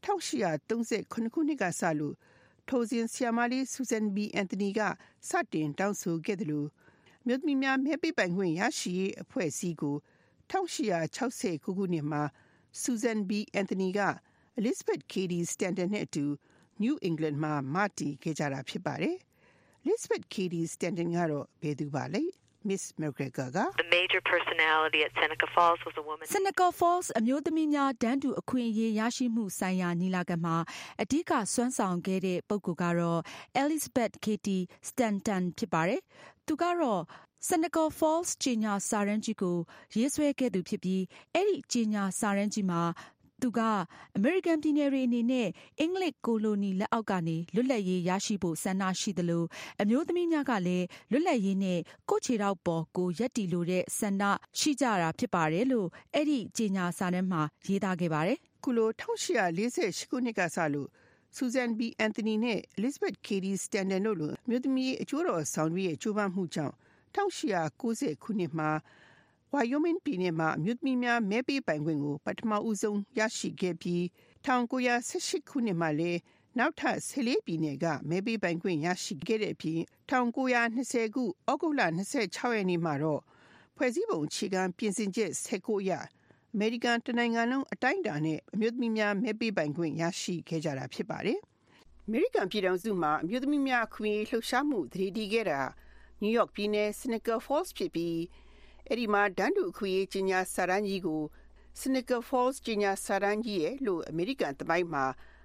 1838ခုနှစ်ကစလို့ထိုစဉ်ဆီယာမလေး Susan B. Anthony ကစတင်တောင်းဆိုခဲ့တယ်လို့မြို့သမီးများမဲပေးပိုင်ခွင့်ရရှိရေးအဖွဲ့အစည်းကို1860ခုနှစ်မှာ Susan B. Anthony က Elizabeth Cady Stanton နဲ့အတူ New England မှာမတည်ခဲ့ကြတာဖြစ်ပါတယ်။ Elizabeth Cady Stanton ကတော့ဘယ်သူပါလဲMiss McGregor က The major personality at Seneca Falls was a woman. Seneca Falls အမျိုးသမီးများတန်းတူအခွင့်အရေးရရှိမှုဆိုင်ရာညီလာခံမှာအဓိကစွမ်းဆောင်ခဲ့တဲ့ပုဂ္ဂိုလ်ကတော့ Elizabeth Cady Stanton ဖြစ်ပါတယ်။သူကတော့ Seneca Falls ကြေညာစာတမ်းကြီးကိုရေးဆွဲခဲ့သူဖြစ်ပြီးအဲ့ဒီကြေညာစာတမ်းကြီးမှာသူကအမေရိကန်ပြည်နယ်တွေအနေနဲ့အင်္ဂလိပ်ကိုလိုနီလက်အောက်ကနေလွတ်လပ်ရေးရရှိဖို့ဆန္ဒရှိသလိုအမျိုးသမီးများကလည်းလွတ်လပ်ရေးနဲ့ကိုယ့်ခြေထောက်ပေါ်ကိုရပ်တည်လိုတဲ့ဆန္ဒရှိကြတာဖြစ်ပါတယ်လို့အဲ့ဒီကြေညာစာတမ်းမှာရေးသားခဲ့ပါတယ်။ခုလို1848ခုနှစ်ကစလို့ Susan B. Anthony နဲ့ Elizabeth Cady Stanton တို့လိုမြို့သမီးအကျိုးတော်ဆောင်တွေရဲ့ကြိုးပမ်းမှုကြောင့်1890ခုနှစ်မှာWyoming ပြည်နယ်မှာမြို့သမီးများမဲပေးပိုင်ခွင့်ကိုပထမဦးဆုံးရရှိခဲ့ပြီး1918ခုနှစ်မှာလည်းနောက်ထပ်14ပြည်နယ်ကမဲပေးပိုင်ခွင့်ရရှိခဲ့တဲ့အပြင်1920ခုဩဂုတ်လ26ရက်နေ့မှာတော့ဖွဲ့စည်းပုံအခြေခံပြင်ဆင်ချက်19အရအမေရိကန်တနိုင်ငံလုံးအတိုင်းအတာနဲ့အမျိုးသမီးများမဲပေးပိုင်ခွင့်ရရှိခဲ့ကြတာဖြစ်ပါတယ်။အမေရိကန်ပြည်ထောင်စုမှာအမျိုးသမီးများအခွင့်အရေးလှုပ်ရှားမှုတည်တည်ခဲ့တာနယူးယောက်ပြည်နယ် Seneca Falls ဖြစ်ပြီးအဲ့ဒီမှာဒန်းတူအခွင့်အရေးကြီးညာစာတမ်းကြီးကို Seneca Falls ကြီးညာစာတမ်းကြီးရဲ့လို့အမေရိကန်သမိုင်းမှာ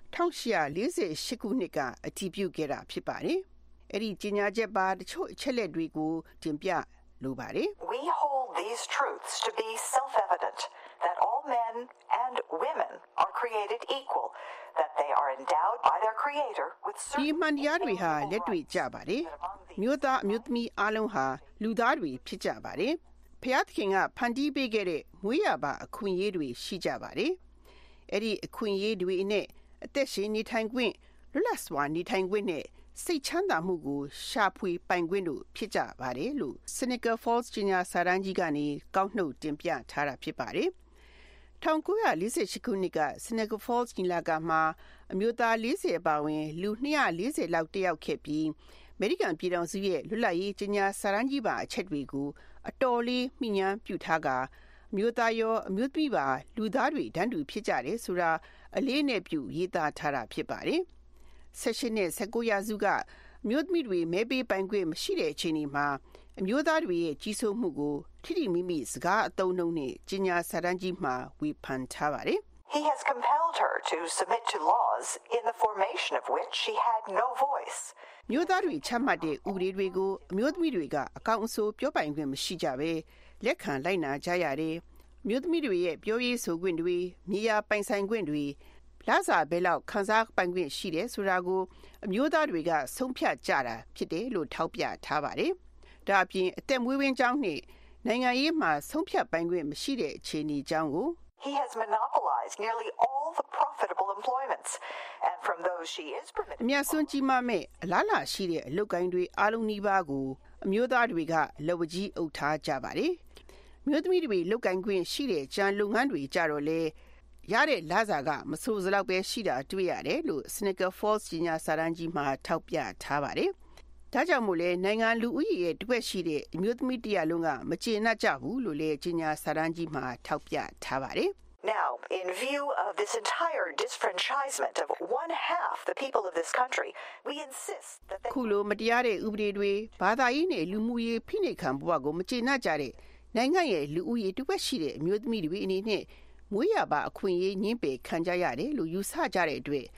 1848ခုနှစ်ကအတည်ပြုခဲ့တာဖြစ်ပါတယ်။အဲ့ဒီကြီးညာချက်ပါတချို့အချက်လက်တွေကိုတင်ပြလိုပါတယ်။ We hold these truths to be self-evident that all men and women are created equal, that they are endowed by their creator with certain ဒီမှန်တရားတွေဟာလက်တွေ့ကြပါတယ်။မြို့သားအမျိုးသမီးအားလုံးဟာလူသားတွေဖြစ်ကြပါတယ်။ဖျားသခင်ကဖန်တီးပေးခဲ့တဲ့မွေးရပါအခွင့်အရေးတွေရှိကြပါတယ်။အဲ့ဒီအခွင့်အရေးတွေနဲ့အသက်ရှင်နေထိုင်ခွင့်လွတ်လပ်စွာနေထိုင်ခွင့်နဲ့စိတ်ချမ်းသာမှုကိုရှာဖွေပိုင်ခွင့်တို့ဖြစ်ကြပါတယ်လို့ Seneca Falls ကြီးညာစာတမ်းကြီးကနေကောက်နှုတ်တင်ပြထားတာဖြစ်ပါတယ်။1948ခုနှစ်က Seneca Falls ညီလာခံမှာအမျိုးသား40အပါအဝင်လူ240လောက်တက်ရောက်ခဲ့ပြီးအမေရိကန်ပြည်ထောင်စုရဲ့လွတ်လပ်ရေးကြီးညာစာတမ်းကြီးပါအချက်တွေကိုအတော်လေးမိညာပြုထားကအမျိုးသားရောအမျိုးသမီးပါလူသားတွေတန်းတူဖြစ်ကြတယ်ဆိုတာအလေးနဲ့ပြုရေးသားထားတာဖြစ်ပါတယ်။16နဲ့19ရာစုကအမျိုးသမီးတွေမဲပေးပိုင်ခွင့်မရှိတဲ့အချိန်တွေမှာအမျိုးသားတွေရဲ့ကြီးစိုးမှုကိုထိထိမိမိစကားအသုံးနှုန်းနဲ့ကြီးညာစာတမ်းကြီးမှာဝေဖန်ထားပါတယ်။ He has compelled her to submit to laws in the formation of which she had no voice. မြို့သားတွေချမှတ်တဲ့ဥပဒေတွေကိုအမျိုးသမီးတွေကအကောင့်အဆိုးပြောပိုင်ခွင့်မရှိကြပဲလက်ခံလိုက်နာကြရတယ်။မြို့သမီးတွေရဲ့ပြောရေးဆိုခွင့်တွေမြေယာပိုင်ဆိုင်ခွင့်တွေလစာဘယ်လောက်ခံစားပိုင်ခွင့်ရှိတယ်ဆိုတာကိုအမျိုးသားတွေကဆုံးဖြတ်ကြတာဖြစ်တယ်လို့ထောက်ပြထားပါတယ်။ဒါအပြင်အသက်မွေးဝမ်းကြောင်းနဲ့နိုင်ငံရေးမှာဆုံးဖြတ်ပိုင်ခွင့်မရှိတဲ့အခြေအနေကြောင်းကို He has monopolized nearly all the profitable employments, and from those she is permitted. အများဆုံးကြီးမားမဲ့အလားလာရှိတဲ့အလုပ်ကိုင်းတွေအားလုံးနီးပါးကိုအမျိုးသားတွေကလက်ဝကြီးအုပ်ထားကြပါတယ်။မြို့သမီးတွေလုပ်ကိုင်းခွင့်ရှိတဲ့ကြံလုပ်ငန်းတွေကြတော့လေရတဲ့လစာကမဆိုးစလောက်ပဲရှိတာတွေ့ရတယ်လို့ Seneca Falls ကြီးညာစာတမ်းကြီးမှာထောက်ပြထားပါတယ်။ဒါကြောင့်မို့လဲနိုင်ငံလူဦးရေရဲ့တစ်ဝက်ရှိတဲ့အမျိုးသမီးတရာလုံးကမကျေနပ်ကြဘူးလို့လေကြီးညာစာတမ်းကြီးမှာထောက်ပြထားပါတယ်။ Now, in view of this entire disfranchisement of one half the people of this country, we insist that they ခုလိုမတရားတဲ့ဥပဒေတွေဘာသာရေးနဲ့လူမှုရေးဖိနှိပ်ခံဘဝကိုမကျေနပ်ကြတဲ့နိုင်ငံရဲ့လူဦးရေတစ်ဝက်ရှိတဲ့အမျိုးသမီးတွေအနေနဲ့မွေးရပါအခွင့်အရေးညှင်းပယ်ခံကြရတယ်လို့ယူဆကြတဲ့အတွက်အ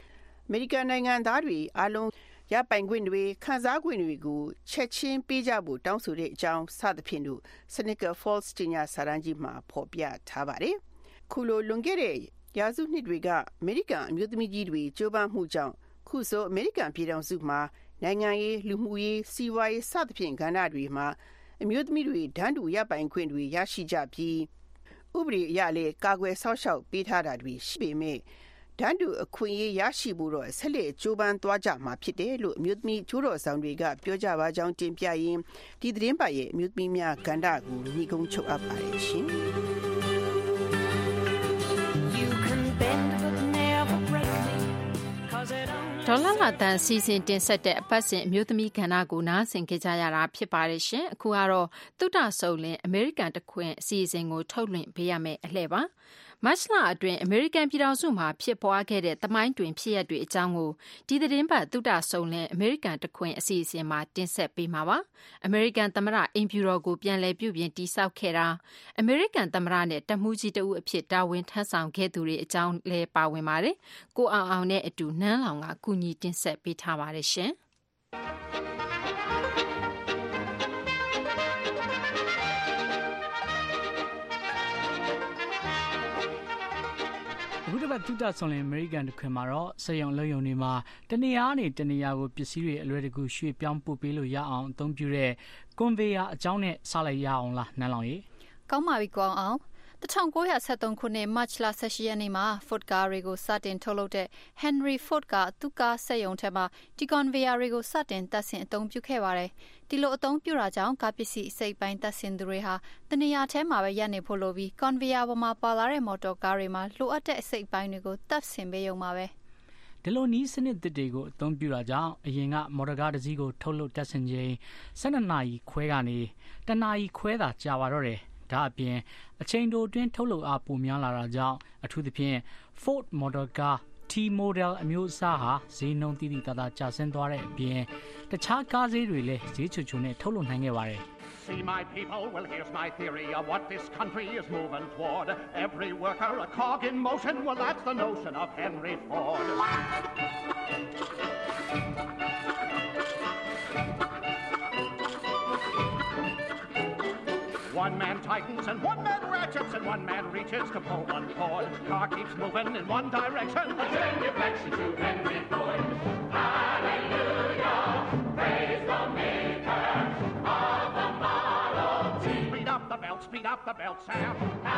မေရိကန်နိုင်ငံသားတွေအားလုံးရပိုင်ခွင့်တွေခံစားခွင့်တွေကိုချက်ချင်းပေးကြဖို့တောင်းဆိုတဲ့အကြောင်းစသဖြင့်တို့ Seneca Falls တင်ညာစာတမ်းကြီးမှာဖော်ပြထားပါတယ်။ခုလိုလွန်ခဲ့တဲ့ရာစုနှစ်တွေကအမေရိကန်အမျိုးသမီးကြီးတွေကြိုးပမ်းမှုကြောင့်ခုဆိုအမေရိကန်ပြည်ထောင်စုမှာနိုင်ငံရေးလူမှုရေးစီးပွားရေးစသဖြင့်ကဏ္ဍတွေမှာအမျိုးသမီးတွေတန်းတူရပိုင်ခွင့်တွေရရှိကြပြီးဥပဒေအရလည်းကာကွယ်စောင့်ရှောက်ပေးထားတာတွေရှိပေမဲ့တန်းတူအခွင့်အရေးရရှိဖို့တော့ဆက်လက်ကြိုးပမ်းသွားကြမှာဖြစ်တယ်လို့အမျိုးသမီးကျိုးတော်ဆောင်တွေကပြောကြပါကြောင်းတင်ပြရင်းဒီသတင်းပတ်ရဲ့အမျိုးသမီးများကဏ္ဍကိုညီကုန်းချုပ်အပ်ပါတယ်ရှင်။ဒေါ်လာလာတန်စီစဉ်တင်ဆက်တဲ့အပတ်စဉ်အမျိုးသမီးကဏ္ဍကိုနားဆင်ကြရတာဖြစ်ပါတယ်ရှင်။အခုကတော့သုတဆုံလင်အမေရိကန်တခွင်အစီအစဉ်ကိုထုတ်လွှင့်ပေးရမယ့်အလှည့်ပါ။မတ်လအတွင်းအမေရိကန်ပြည်ထောင်စုမှာဖြစ်ပွားခဲ့တဲ့သမိုင်းတွင်ဖြစ်ရပ်တွေအကြောင်းကိုဒီသတင်းပတ်သုတဆုံလင်အမေရိကန်တခွင်အစီအစဉ်မှာတင်ဆက်ပေးမှာပါ။အမေရိကန်သမ္မတအိမ်ဖြူတော်ကိုပြန်လည်ပြုပြင်တည်ဆောက်ခဲ့တာအမေရိကန်သမ္မတနဲ့တပ်မှူးကြီးတဦးအဖြစ်တာဝန်ထမ်းဆောင်ခဲ့သူတွေအကြောင်းလည်းပါဝင်ပါတယ်။ကိုအောင်နဲ့အတူနန်းလောင်ကကူညီတင်ဆက်ပေးထားပါတယ်ရှင်။အခုတစ်ပတ်သုတဆုံလင်အမေရိကန်တခွင်မှာတော့စက်ရုံလုံယုံတွေမှာတနေရာနေတနေရာကိုပစ္စည်းတွေအလွယ်တကူရွှေ့ပြောင်းပို့ပေးလို့ရအောင်အသုံးပြုတဲ့ကွန်ဗေယာအကြောင်းနဲ့စလိုက်ရအောင်လားနန်းလောင်ရေကောင်းပါပြီကောင်းအောင်1973ခုနှစ်မတ်လ18ရက်နေ့မှာ Ford ကားတွေကိုစတင်ထုတ်လုပ်တဲ့ Henry Ford ကသူ့ကားစက်ရုံထဲမှာဒီကွန်ဗေယာတွေကိုစတင်တပ်ဆင်အသုံးပြုခဲ့ပါတယ်။ဒီလိုအသုံးပြုတာကြောင့်ကားပစ္စည်းအစိပ်ပိုင်းတပ်ဆင်သူတွေဟာတနေရာထဲမှာပဲရပ်နေဖို့လိုပြီးကွန်ဗေယာပေါ်မှာပါလာတဲ့မော်တော်ကားတွေမှာလိုအပ်တဲ့အစိပ်ပိုင်းတွေကိုတပ်ဆင်ပေးရုံပါပဲ။ဒီလိုနီးစနစ်တွေကိုအသုံးပြုတာကြောင့်အရင်ကမော်တော်ကားတစ်စီးကိုထုတ်လုပ်တပ်ဆင်ချိန်12နာရီခွဲကနေ1နာရီခွဲသာကြာပါတော့တယ်။ဒါအပြင်အချိန်တိုအတွင်းထုတ်လုပ်အားပိုများလာတာကြောင့်အထူးသဖြင့် Ford Model Car T-Model အမျိုးအစားဟာဈေးနှုန်းတိတိတသားကျဆင်းသွားတဲ့အပြင်တခြားကားဈေးတွေလည်းဈေးချိုချိုနဲ့ထုတ်လုပ်နိုင်ခဲ့ပါတယ် See my people, well here's my theory of what this country is moving toward. Every worker a cog in motion, well that's the notion of Henry Ford. One man tightens and one man ratchets and one man reaches to pull one cord. Car keeps moving in one direction. A genuflection to Henry Ford. Hallelujah, praise the maker of the Model T. Speed up the belt, Sam.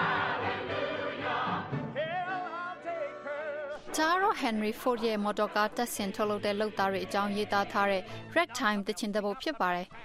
Hallelujah, hell I'll take her. ဒါတော့ Henry Ford ရဲ့မော်တော်ကားတပ်ဆင်ထုတ်လုပ်တဲ့လုပ်သားတွေအကြောင်းရေးသားထားတဲ့ Ragtime တခြင်းတစ်ပုဒ်ဖြစ်ပါတယ်။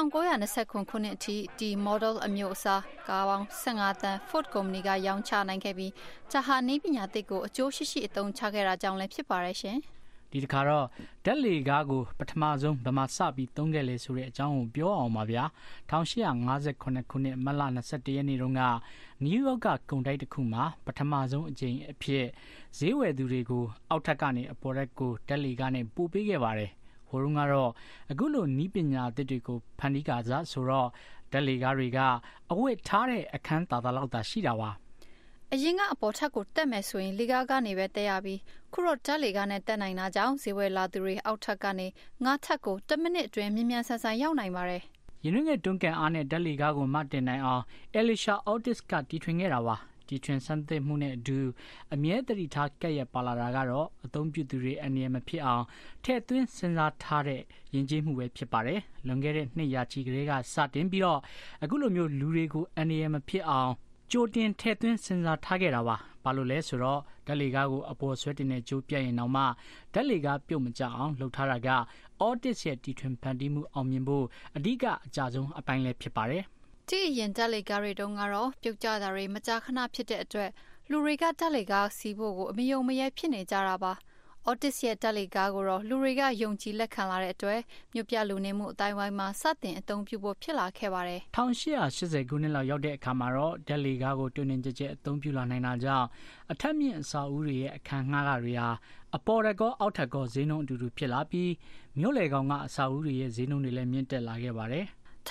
1929ခုနှစ်အထိဒီ model အမျိုးအစားကားပေါင်း15တန်း Ford ကုမ္ပဏီကရောင်းချနိုင်ခဲ့ပြီးဒါဟာနည်းပညာသစ်ကိုအကျိုးရှိရှိအသုံးချခဲ့တာကြောင့်လည်းဖြစ်ပါရဲ့ရှင်ဒီတစ်ခါတော့ဓာတ်လေကားကိုပထမဆုံးဗမာစပြီးသုံးခဲ့လေဆိုတဲ့အကြောင်းကိုပြောအောင်ပါဗျာ1858ခုနှစ်မတ်လ21ရက်နေ့တုန်းကနယူးယောက်ကကုန်တိုက်တစ်ခုမှာပထမဆုံးအကြိမ်အဖြစ်ဈေးဝယ်သူတွေကိုအောက်ထပ်ကနေအပေါ်ထပ်ကိုဓာတ်လေကားနဲ့ပို့ပေးခဲ့ပါတယ်ဟိုတုန်းကတော့အခုလိုနီးပညာသစ်တွေကိုဖန်တီးကာစားဆိုတော့ဓာတ်လေကားတွေကအဝတ်ထားတဲ့အခန်းသာသာလောက်သာရှိတာပါအရင်ကအပေါ်ထပ်ကိုတက်မယ်ဆိုရင်လေကားကနေပဲတက်ရပြီးခုတော့ဓာတ်လေကားနဲ့တက်နိုင်တာကြောင့်ဈေးဝယ်လာသူတွေအောက်ထပ်ကနေငါးထပ်ကို10မိနစ်အတွင်းမြ мян ဆန်ဆန်ရောက်နိုင်ပါတယ်ရင်းနှီးတွန်းကန်အားနဲ့ဓာတ်လေကားကိုမတင်နိုင်အောင် Elisha Otis ကတီထွင်ခဲ့တာပါဒီထွင်ဆန်းသစ်မှုနဲ့အတူအမြဲတမ်းထားကက်ရပါလာတာကတော့အသုံးပြုသူတွေအနေနဲ့မဖြစ်အောင်ထည့်သွင်းစဉ်းစားထားတဲ့ယဉ်ကျေးမှုပဲဖြစ်ပါတယ်လွန်ခဲ့တဲ့နှစ်ရာချီကလေးကစတင်ပြီးတော့အခုလိုမျိုးလူတွေကိုအနေနဲ့မဖြစ်အောင်ကြိုတင်ထည့်သွင်းစဉ်းစားထားခဲ့တာပါဘာလို့လဲဆိုတော့ဓာတ်လေကားကိုအပေါ်ဆွဲတင်တဲ့ကြိုးပြတ်ရင်တော့မှဓာတ်လေကားပြုတ်မကျအောင်လှုပ်ထားတာက Otis ရဲ့တီထွင်ဖန်တီးမှုအောင်မြင်ဖို့အဓိကအကြဆုံးအပိုင်းလည်းဖြစ်ပါတယ်ဒီရင်ဓာတ်လေကားတွေတုန်းကတော့ပြုတ်ကျတာတွေမကြာခဏဖြစ်တဲ့အတွက်လူတွေကဓာတ်လေကားစီးဖို့ကိုအမယုံမရဲဖြစ်နေကြတာပါOtis ရဲ့ဓာတ်လေကားကိုတော့လူတွေကယုံကြည်လက်ခံလာတဲ့အတွက်မြို့ပြလူနေမှုအတိုင်းဝိုင်းမှာစတင်အသုံးပြုဖို့ဖြစ်လာခဲ့ပါတယ် 1880ခုနှစ်လောက်ရောက်တဲ့အခါမှာတော့ဓာတ်လေကားကိုတွင်တွင်ကြဲကြဲအသုံးပြုလာနိုင်တာကြောင့်အထက်မြင့်အဆောက်အဦတွေရဲ့အခန်းငှားတွေဟာအပေါ်တက်ကောအောက်ထက်ကောဈေးနှုန်းအတူတူဖြစ်လာပြီးမြို့လေကောင်ကအဆောက်အဦတွေရဲ့ဈေးနှုန်းတွေလည်းမြင့်တက်လာခဲ့ပါတယ်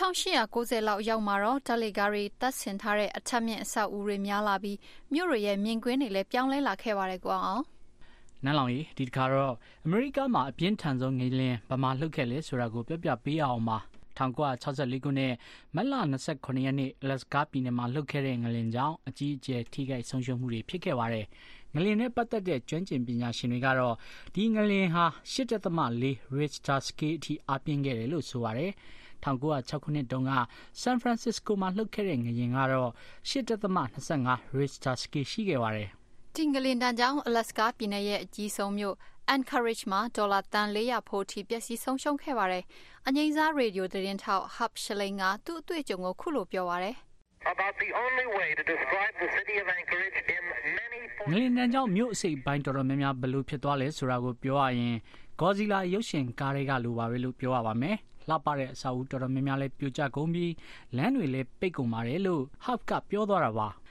1890လောက်ရောက်မှာတော့ဓာတ်လေကားတွေတပ်ဆင်ထားတဲ့အထက်မြင့်အဆောက်အဦတွေများလာပြီးမြို့တွေရဲ့မြင်ကွင်းတွေလည်းပြောင်းလဲလာခဲ့ပါတယ်ကွာအောင်နန်းလောင်ကြီးဒီတစ်ခါတော့အမေရိကမှာအပြင်းထန်ဆုံးငလျင်ဗမာလှုပ်ခဲ့လေဆိုတာကိုပြပြပေးအောင်ပါ1964ခုနှစ်မတ်လ29ရက်နေ့အလက်စကာပြည်နယ်မှာလှုပ်ခဲ့တဲ့ငလျင်ကြောင့်အကြီးအကျယ်ထိခိုက်ဆုံးရှုံးမှုတွေဖြစ်ခဲ့ပါတယ်ငလျင်နဲ့ပတ်သက်တဲ့ကျွမ်းကျင်ပညာရှင်တွေကတော့ဒီငလျင်ဟာ 8.4 Richter scale အထိအားပြင်းခဲ့တယ်လို့ဆိုပါတယ်1906ခုနှစ်တုန်းကဆန်ဖရန်စစ္စကိုမှာလှုပ်ခဲ့တဲ့ငလျင်ကတော့ 8.25 Richter scale ရှိခဲ့ပါတယ်ဒီငလျင်တန်းကြောင့်အလက်စကာပြည်နယ်ရဲ့အကြီးဆုံးမြို့Anchorage မှာဒေါ်လာတန်400ဖို့ထိပျက်စီးဆုံးရှုံးခဲ့ပါတယ်။အငိမ့်စားရေဒီယိုသတင်းထောက် Hub Schilling ကသူ့အတွေ့အကြုံကိုခုလိုပြောပါတယ်။ About the only way to describe the city of Anchorage in many ငလျင်တန်းကြောင့်မြို့အစိပ်ပိုင်းတော်တော်များများဘယ်လိုဖြစ်သွားလဲဆိုတာကိုပြောရရင် Godzilla ရုပ်ရှင်ကားတွေကလိုပါပဲလို့ပြောရပါမယ်။လှပတဲ့အစာအုပ်တော်တော်များများလည်းပြိုကျကုန်ပြီးလမ်းတွေလည်းပိတ်ကုန်ပါတယ်လို့ Hub ကပြောသွားတာပါ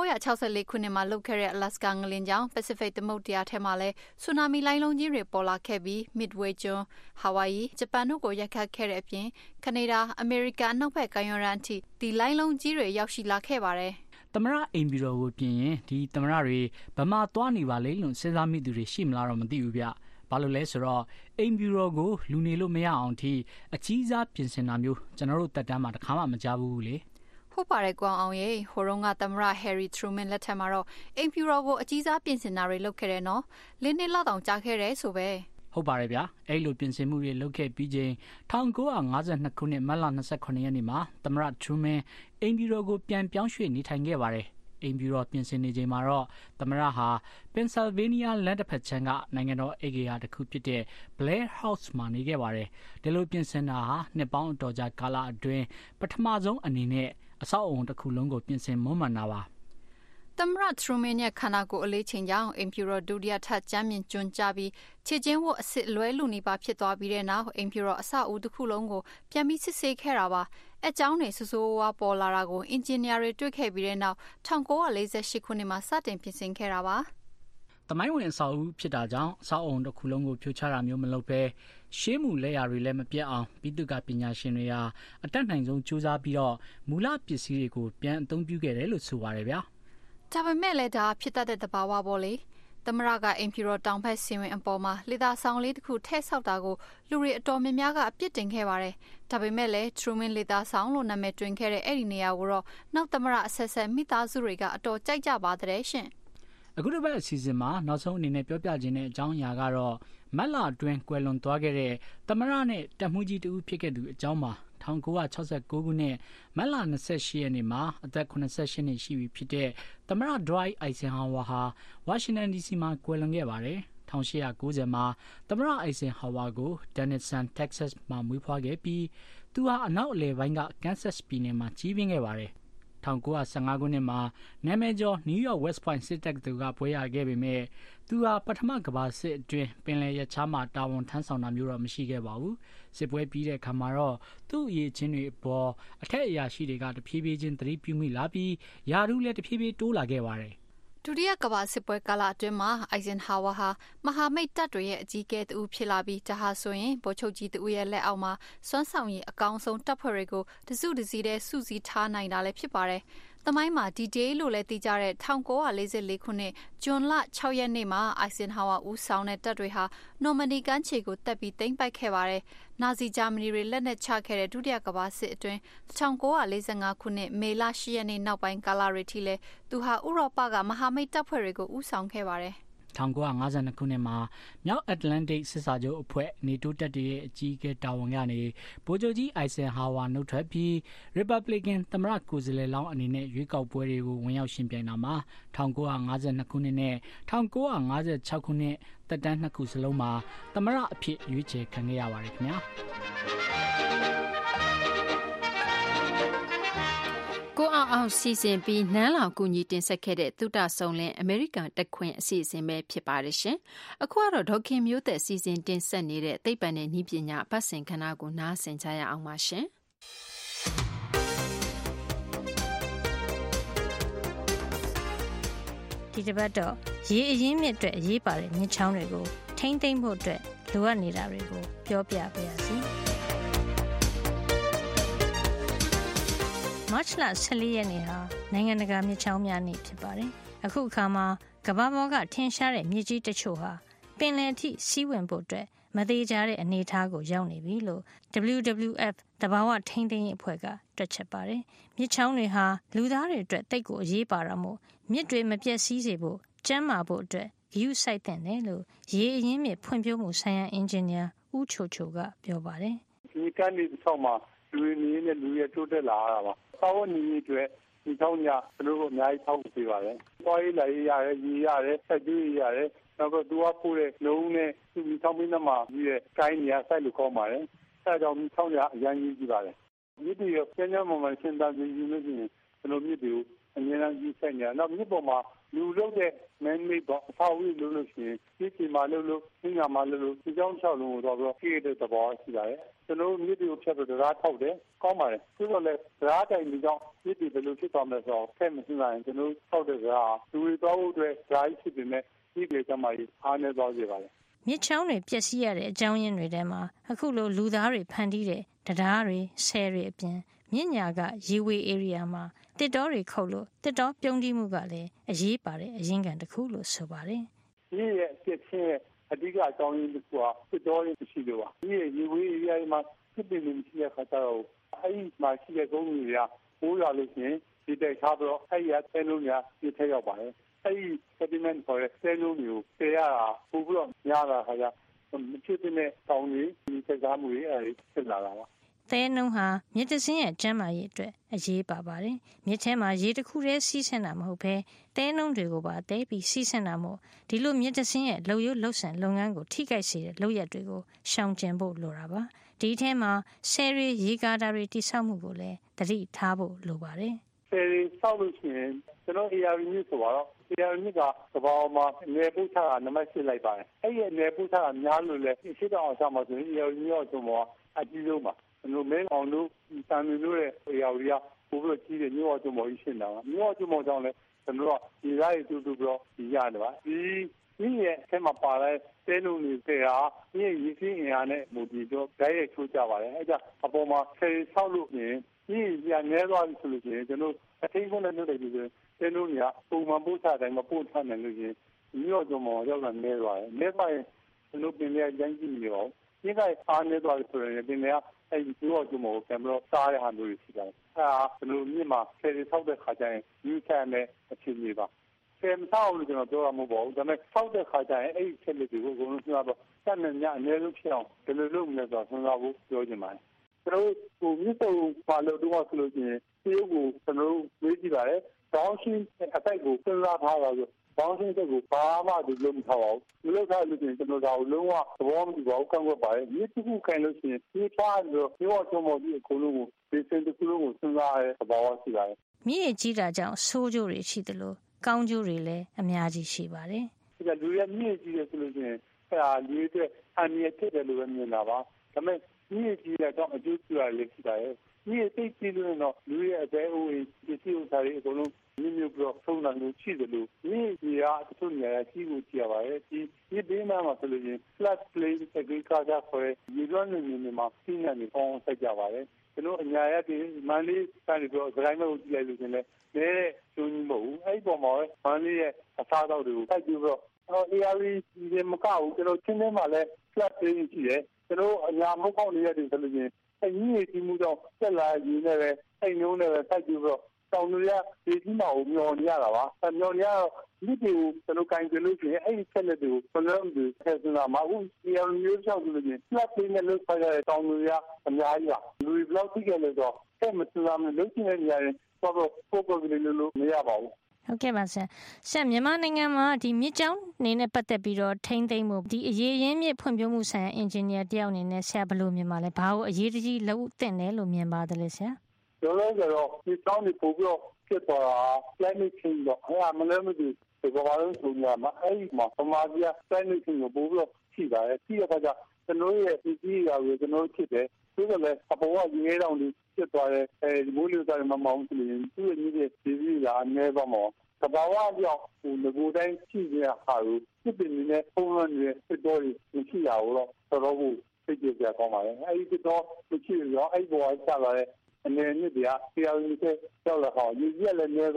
1964ခုနှစ်မှာလှုပ်ခဲ့တဲ့အလက်စကာငလျင်ကြောင့် Pacific သမုဒ္ဒရာထဲမှာလည်းဆူနာမီလှိုင်းလုံးကြီးတွေပေါ်လာခဲ့ပြီး Midway ကျွန်း၊ဟာဝိုင်ယီ၊ဂျပန်တို့ကိုရိုက်ခတ်ခဲ့တဲ့အပြင်ကနေဒါ၊အမေရိကန်အနောက်ဘက်ကမ်းရိုးတန်းအထိဒီလှိုင်းလုံးကြီးတွေရောက်ရှိလာခဲ့ပါတယ်။သမရအိမ်ဘီတော်ကိုပြင်ရင်ဒီသမရတွေဗမာသွားနေပါလေလို့စဉ်းစားမိသူတွေရှိမလားတော့မသိဘူးဗျ။ဘာလို့လဲဆိုတော့အိမ်ဘီတော်ကိုလူနေလို့မရအောင်ထိအကြီးစားပြင်ဆင်တာမျိုးကျွန်တော်တို့တက်တန်းမှာတစ်ခါမှမကြားဘူးလေ။ဟုတ်ပါတယ်ကွအောင်ရေဟိုတုန်းကသမရ Harry Truman လက်ထက်မှာတော့အိမ်ဖြူတော်ကိုအကြီးစားပြင်ဆင်တာတွေလုပ်ခဲ့တယ်နော်လင်းနှစ်လောက်တောင်ကြာခဲ့တယ်ဆိုပဲဟုတ်ပါတယ်ဗျာအဲ့လိုပြင်ဆင်မှုတွေလုပ်ခဲ့ပြီးချိန်1952ခုနှစ်မတ်လ29ရက်နေ့မှာသမရ Truman အိမ်ဖြူတော်ကိုပြန်ပြောင်းရွှေ့နေထိုင်ခဲ့ပါတယ်အိမ်ဖြူတော်ပြင်ဆင်နေချိန်မှာတော့သမရဟာ Pennsylvania လမ်းတစ်ဖက်ခြမ်းကနိုင်ငံတော်အိမ်ဂေဟာတစ်ခုဖြစ်တဲ့ Blair House မှာနေခဲ့ပါတယ်ဒီလိုပြင်ဆင်တာဟာနှစ်ပေါင်းအတော်ကြာကာလအတွင်းပထမဆုံးအနေနဲ့အဆောက်အအုံတစ်ခုလုံးကိုပြင်ဆင်မွမ်းမံတာပါသမရထရူမန်ရဲ့ခန္ဓာကိုယ်အလေးချိန်ကြောင့်အိမ်ဖြူတော်ဒုတိယထပ်ကျမ်းမြင့်ကျွန်းကြပြီးခြေချင်းဝတ်အစ်စ်လွဲလူနေပါဖြစ်သွားပြီးတဲ့နောက်အိမ်ဖြူတော်အဆောက်အဦတစ်ခုလုံးကိုပြန်ပြီးစစ်ဆေးခဲ့တာပါအကြောင်းတွေဆူဆူဝါပေါ်လာတာကိုအင်ဂျင်နီယာတွေတွေ့ခဲ့ပြီးတဲ့နောက်1948ခုနှစ်မှာစတင်ပြင်ဆင်ခဲ့တာပါတမိုင်းဝင်အဆောက်အဦဖြစ်တာကြောင့်အဆောက်အုံတစ်ခုလုံးကိုဖြိုချတာမျိုးမလုပ်ဘဲရှေးမှုလက်ရာတွေလည်းမပြတ်အောင်ပြည်သူ့ကပညာရှင်တွေဟာအတက်နိုင်ဆုံးစူးစမ်းပြီးတော့မူလပစ္စည်းတွေကိုပြန်အသုံးပြုခဲ့တယ်လို့ဆိုပါတယ်ဗျာဒါပေမဲ့လည်းဒါဖြစ်တတ်တဲ့သဘာဝပေါ့လေသမရကအိမ်ဖြူတော်တောင်ဘက်ဆင်ဝင်အပေါ်မှာလေသာဆောင်လေးတစ်ခုထည့်ဆောက်တာကိုလူတွေအတော်များများကအပြစ်တင်ခဲ့ပါတယ်ဒါပေမဲ့လည်း Truman လေသာဆောင်လို့နာမည်တွင်ခဲ့တဲ့အဲ့ဒီနေရာကိုတော့နောက်သမရအဆက်ဆက်မိသားစုတွေကအတော်ကြိုက်ကြပါတဲ့ရှင်အခုတစ်ပတ်အစီအစဉ်မှာနောက်ဆုံးအနေနဲ့ပြောပြခြင်းတဲ့အကြောင်းအရာကတော့မတ်လအတွင်းကွယ်လွန်သွားခဲ့တဲ့သမရနဲ့တပ်မှုကြီးတူဖြစ်ခဲ့သူအကြောင်းမှာ1969ခုနှစ်မတ်လ28ရက်နေ့မှာအသက်88နှစ်ရှိပြီဖြစ်တဲ့သမရ Dwight Eisenhower ဟာဝါရှင်တန် DC မှာကွယ်လွန်ခဲ့ပါတယ်1890မှာသမရ Eisenhower ကို Denison, Texas မှာမွေးဖွားခဲ့ပြီးသူဟာအနောက်အလယ်ပိုင်းက Kansas ပြည်နယ်မှာကြီးပြင်းခဲ့ပါတယ်1915ခုနှစ်မှာနာမည်ကျော် New York West Point စစ်တပ်ကဘွဲရခဲ့ပေမဲ့သူဟာပထမကမ္ဘာစစ်အတွင်းပင်လယ်ရချားမှာတာဝန်ထမ်းဆောင်တာမျိုးတော့မရှိခဲ့ပါဘူးစစ်ပွဲပြီးတဲ့အခါမှာတော့သူ့အရေးချင်းတွေအပေါ်အထက်အရာရှိတွေကတဖြည်းဖြည်းချင်းသတိပြုမိလာပြီးယာရုလည်းတဖြည်းဖြည်းတိုးလာခဲ့ပါတယ်ဒုတိယကမ္ဘာစစ်ပွဲကာလအတွင်းမှာ Eisenhower ဟာမဟာမိတ်တပ်တွေရဲ့အကြီးအကဲတူဖြစ်လာပြီးဒါဟာဆိုရင်ဗိုလ်ချုပ်ကြီးတူရဲ့လက်အောက်မှာစွမ်းဆောင်ရည်အကောင်းဆုံးတပ်ဖွဲ့တွေကိုတစုတစည်းတည်းစုစည်းထားနိုင်တာလည်းဖြစ်ပါတယ်။သမိုင်းမှာ D-Day လို့လည်းသိကြတဲ့1944ခုနှစ်ဇွန်လ6ရက်နေ့မှာ Eisenhower ဦးဆောင်တဲ့တပ်တွေဟာနော်မန်ဒီကမ်းခြေကိုတက်ပြီးသိမ်းပိုက်ခဲ့ပါတယ်။နာဇီဂျာမနီတွေလက်နက်ချခဲ့တဲ့ဒုတိယကမ္ဘာစစ်အတွင်း1945ခုနှစ်မေလ10ရက်နေ့နောက်ပိုင်းကာလတွေထိလည်းသူဟာဥရောပကမဟာမိတ်တပ်ဖွဲ့တွေကိုဦးဆောင်ခဲ့ပါတယ်။ 1952ခုနှစ်မှာမြောက်အတ္တလန္တိတ်စစ်စာချုပ်အဖွဲ့နေတိုးတပ်တွေရဲ့အကြီးအကဲတာဝန်ကနေဗိုလ်ချုပ်ကြီး Eisenhower နှုတ်ထွက်ပြီး Republican သမ္မတကိုယ်စားလှယ်လောင်းအနေနဲ့ရွေးကောက်ပွဲတွေကိုဝင်ရောက်ရှင်ပြိုင်တာမှာ1952ခုနှစ်နဲ့1956ခုနှစ်သက်တမ်းနှစ်ခုစလုံးမှာသမ္မတအဖြစ်ရွေးချယ်ခံခဲ့ရပါတယ်ခင်ဗျာကိုအောင်စီစဉ်ပြီးနန်းလောင်ကူညီတင်ဆက်ခဲ့တဲ့သုတဆုံလင်အမေရိကန်တက်ခွင့်အစီအစဉ်ပဲဖြစ်ပါတယ်ရှင်။အခုကတော့ဒေါခင်မျိုးသက်စီစဉ်တင်ဆက်နေတဲ့သိပ္ပံနဲ့နည်းပညာပတ်စင်ခဏကိုနားဆင်ကြရအောင်ပါရှင်။ဒီတစ်ပတ်တော့ရေအရင်းမြစ်အတွက်အရေးပါတဲ့မြစ်ချောင်းတွေကိုထိမ့်သိမ့်ဖို့အတွက်လိုအပ်နေတာတွေကိုပြောပြပါရစေ။မတ်လ14ရက်နေ့ဟာနိုင်ငံတကာမြစ်ချောင်းများနေ့ဖြစ်ပါတယ်။အခုအခါမှာကမ္ဘာပေါ်ကထင်ရှားတဲ့မြစ်ကြီးတချို့ဟာပင်လယ်အထိစီးဝင်ဖို့အတွက်မသေးကြတဲ့အနေအထားကိုရောက်နေပြီလို့ WWF သဘာဝထိန်းသိမ်းရေးအဖွဲ့ကတွက်ချက်ပါတယ်။မြစ်ချောင်းတွေဟာလူသားတွေအတွက်တိတ်ကိုအရေးပါတာမို့မြစ်တွေမပြတ်စီးစေဖို့ကျန်းမာဖို့အတွက်ဂရုစိုက်တဲ့တယ်လို့ရေအရင်းမြစ်ဖွံ့ဖြိုးမှုဆိုင်ရာအင်ဂျင်နီယာဦးချိုချိုကပြောပါတယ်။ဒီကနေ့တစ်ဆောင်မှာလူရင်းနဲ့လူရတိုးတက်လာတာပါ။သာဝနေရေးအတွက်ဒီချောင်းညာကျွန်တော်တို့အများကြီးထောက်ပေးပါတယ်။သွားရေးလာရေးရတယ်ရေရတယ်ဆက်ကျွေးရတယ်နောက်တော့သူကပို့တဲ့လုံးနဲ့သူဒီချောင်းမင်းမှာပြီးတဲ့ကိုင်းနေရာစိုက်လို့ခေါ်ပါတယ်။အဲဒါကြောင့်ဒီချောင်းညာအရင်ကြီးကြည့်ပါတယ်။မြစ်တွေကျန်းကျန်းမာမာရှင်းသားပြီးလို့ရှိရင်ကျွန်တော်မြစ်တွေကိုအများအားကြီးဆက်နေတာနောက်မြစ်ပေါ်မှာလူလုပ်တဲ့ man-made ပေါ့အဆောက်အဦလို့ရှိရင်ဒီချိန်မှာလို့ဒီညမှာလို့ဒီကြောင်း6လုံးကိုတော့ပြည့်တဲ့သဘောရှိပါတယ်ကျွန်တော်မြစ်တွေကိုဖြတ်ပြီးတရားထောက်တယ်ကောင်းပါတယ်ပြီးတော့လည်းတရားတိုင်ဒီကြောင့်မြစ်တွေဘယ်လိုဖြစ်သွားမလဲဆိုတော့ဖက်မစင်းနိုင်ကျွန်တော်ထောက်တဲ့တရားလူတွေတော့အတွက်ဓာတ်ဖြစ်နေတယ်ဒီတွေကျမှအားနေသွားကြပါလေမြစ်ချောင်းတွေပျက်စီးရတဲ့အကြောင်းရင်းတွေထဲမှာအခုလိုလူသားတွေဖန်တီးတဲ့တရားတွေဆယ်တွေအပြင်မြင့်ညာကရေဝေ area မှာတစ်တောတွေခုတ်လို့တစ်တောပြုံးတိမှုကလည်းအရေးပါတဲ့အရင်းခံတစ်ခုလို့ဆိုပါတယ်။ဒီရဲ့ဖြစ်ချင်းအဓိကအကြောင်းရင်းတစ်ခုကတစ်တောတွေရှိလို့ပါ။ဒီရဲ့ရေဝေ area မှာဖြစ်နေနေရှိတဲ့ခါကျတော့အဲဒီမှာရှိတဲ့ကုန်းတွေကပိုးရလို့ရှိရင်ဒီတိုက်ထားပြီးတော့အဲဒီဆဲလုံးများပြည့်ထက်ရောက်ပါတယ်။အဲဒီ sediment ခေါ်တဲ့ဆဲလုံးတွေကိုဆယ်ရတာပို့ပြီးတော့များလာခါကျမဖြစ်တဲ့တောင်တွေဒီစကားမှုတွေအဲဒီဖြစ်လာတာပါသဲနှုံးဟာမြစ်တစင်းရဲ့ကျန်းမာရေးအတွက်အရေးပါပါတယ်။မြစ်ထဲမှာရေတစ်ခုတည်းစီးဆင်းတာမဟုတ်ဘဲသဲနှုံးတွေကိုပါတဲပြီးစီးဆင်းတာမို့ဒီလိုမြစ်တစင်းရဲ့လှုပ်ရွလှုပ်ဆန်လုပ်ငန်းကိုထိခိုက်စေတဲ့လုပ်ရက်တွေကိုရှောင်ကျဉ်ဖို့လိုတာပါ။ဒီထဲမှာဆယ်ရီရေကာတာတွေတိစောက်မှုကိုလည်းသတိထားဖို့လိုပါတယ်။ဆယ်ရီစောက်လို့ရှိရင်ကျွန်တော် AR မြစ်ဆိုတော့ AR မြစ်ကသဘာဝမှာနေပုတ်ချတာနံပါတ်8လိုက်ပါတယ်။အဲ့ဒီနေပုတ်ချတာများလို့လေရှိတော့အောင်ဆောင်မှာဆိုရင် AR မြစ်တော့ကျွန်တော်အကြီးဆုံးပါကျွန်တော်မဲအောင်လို့တန်မျိုးရဲ့အရာတွေကပို့ပြီးကြီးတဲ့မြို့အကျုံမော်ကြီးရှင်းတာပါမြို့အကျုံမော်ကြောင့်လည်းကျွန်တော်ဒီသားတွေတူတူပြီးတော့ဒီရတယ်ပါဒီရဲ့အထက်မှာပါတဲ့တဲလုံးတွေဟာဒီရဲ့ရည်စင်းအင်အားနဲ့မူတည်ပြီးဓာတ်ရိုက်ချိုးကြပါတယ်အဲဒါအပေါ်မှာဆယ်ဆောက်လို့ရင်ဒီရနဲသွားပြီဆိုလို့ရှိရင်ကျွန်တော်အထင်းကုန်းနဲ့လုပ်တယ်ပြီးဆိုတဲလုံးတွေကပုံမှန်ပို့ချတိုင်းမပို့ချနိုင်လို့ရှိရင်မြို့အကျုံမော်ရောက်လာနဲသွားတယ်နဲသွားရင်ကျွန်တော်ပြင်ရရမ်းကြည့်နေတော့ဒီကအားနေသွားတယ်ဆိုရင်ပြင်ရအဲဒီပြောကြမို့ကင်မရာစားရဟာမျိုးရှိတယ်။အဲဒါကျွန်တော်မြင်မှာဆယ်ရီဆောက်တဲ့ခါကျရင်ယူချမ်းတဲ့အခြေအနေပါ။ဆယ်မဆောက်လို့ကျွန်တော်ပြောရမှာမဟုတ်ဘူး။ဒါပေမဲ့ဆောက်တဲ့ခါကျရင်အဲဒီချက်လက်တွေကိုအကုန်လုံးပြောတော့တတ်နေညအနည်းဆုံးဖြစ်အောင်ဘယ်လိုလုပ်မလဲဆိုတော့စဉ်းစားဖို့ပြောချင်ပါတယ်။ကျွန်တော်တို့မြစ်စုံပါလို့တော့ဆိုလို့ရှိရင်ဒီကိုကျွန်တော်တို့မေးကြည့်ပါတယ်။တောင်းရှင်းအတိုက်ကိုစဉ်းစားထားတာဆိုဘောင်းရှင်းတဲ့ကိုဘာမှဒီလိုမထားပါဘူး။ဒီလိုထားလို့ရှိရင်ကျွန်တော်တို့လုံးဝသဘောမတူပါဘူးကန့်ကွက်ပါတယ်။ဒီတစ်ခုခိုင်လို့ရှိရင်ဒီထားလို့ပြောချင်မို့ဒီအကုန်လုံးကိုဒီစင်တစ်ခုလုံးကိုစဉ်းစားရတဲ့သဘောရှိပါတယ်။မြစ်ကြီးတာကြောင့်ဆိုးကျိုးတွေရှိတယ်လို့ကောင်းကျိုးတွေလည်းအများကြီးရှိပါတယ်။ဒီကလူရမြစ်ကြီးတယ်ဆိုလို့ရှိရင်အဲဒါလူတွေအမြင့်ဖြစ်တယ်လို့ပဲမြင်တာပါ။ဒါပေမဲ့မြစ်ကြီးတဲ့တော့အကျိုးပြုရလေရှိတယ်။မြစ်သိကြီးလို့တော့လူရဲ့အသေးအိုးကြီးစီဥစ္စာတွေအကုန်လုံးမြို့ပြီးတော့ထုံးတာလို့ရှိတယ်လို့ဒီကြီးအားတချို့နေရာကြီးကိုကြည့်ရပါတယ်ဒီဘေးနားမှာဆိုလို့ချင်း flat plate agriculture ဆိုရယ်ဒီလိုနေမှာစီးနေနေပေါင်းဆက်ကြပါတယ်ကျွန်တော်အညာရက်ဒီမန်လေးကနေပြီးတော့စကိုင်းမဲ့ကိုကြည့်လိုက်လို့ချင်းလည်းနဲကျုံကြီးမဟုတ်ဘူးအဲ့ဒီပုံမှာပဲမန်လေးရဲ့အစားအသောက်တွေကိုစိုက်ပြီးတော့AR ဒီမကောက်ဘူးကျွန်တော်ချင်းထဲမှာလည်း flat plate ရှိတယ်ကျွန်တော်အညာမဟုတ်ကောက်နေရတယ်ဆိုလို့ချင်းအကြီးကြီးမှုတော့ဆက်လာရင်းနဲ့ပဲအဲ့နှုံးနဲ့ပဲစိုက်ပြီးတော့တောင်တွေကဒီကြီးမှာမျောနေရတာပါမျောနေရတော့ဒီတွေကိုကျွန်တော်ကင်ကြလို့ရှိရင်အဲ့ဒီဆက်လက်တွေကိုဘယ်လိုလဲဆယ်စနာမှာအခုဒီအမျိုးချောက်လို့ချင်းလက်ပေးနဲ့လို့ဆက်ရတဲ့တောင်တွေကအများကြီးပါလူတွေဘလောက်သိခဲ့လဲဆိုတော့အဲ့မစနာမလို့ချင်းနေရတယ်တော့ပို့ကလေးလို့မရပါဘူးဟုတ်ကဲ့ပါဆရာမြန်မာနိုင်ငံမှာဒီမြစ်ကြောင်းနေနဲ့ပတ်သက်ပြီးတော့ထိန်းသိမ်းမှုဒီအရေးရင်းမြစ်ဖွံ့ဖြိုးမှုဆိုင်ရာအင်ဂျင်နီယာတယောက်အနေနဲ့ဆရာဘယ်လိုမြင်ပါလဲဘာလို့အရေးတကြီးလုပ်သင့်တယ်လို့မြင်ပါတယ်လဲဆရာကျွန်တော်ကတော့ဒီတောင်းဒီပို့ပြီးတော့ဖြစ်သွားတာ climate change တော့အဲ့ဒါမလည်းမသိဒီဘာလို့ဆိုညာမှာအဲ့ဒီမှာပမာကြီး climate change ကိုပို့ပြီးတော့ရှိပါတယ်ပြီးတော့ကကျွန်တော်ရဲ့ဒီကြီးရာကိုကျွန်တော်ဖြစ်တယ်ဆိုတော့လည်းအပေါ်ကရေတောင်ကြီးဖြစ်သွားတယ်အဲဒီမိုးလေဝသမမောင်းဆိုရင်သူ့ရဲ့ကြီးရဲ့ဒီကြီးရာအနည်းပါမောသဘာဝကြောင့်ဟိုငကိုတိုင်းရှိနေတာဟာကိုစစ်ပင်နေတဲ့ပုံမှန်တွေစစ်တော်တွေမရှိရဘူးတော့တော်တော်ကိုသိကြကြကောင်းပါလေအဲဒီတော့မရှိရောအဲ့ဘောဆက်လာတဲ့အနေနဲ့တရားတရားဝင်တဲ့ကြောက်လာဟောရည်ရလည်းနေသွားတယ်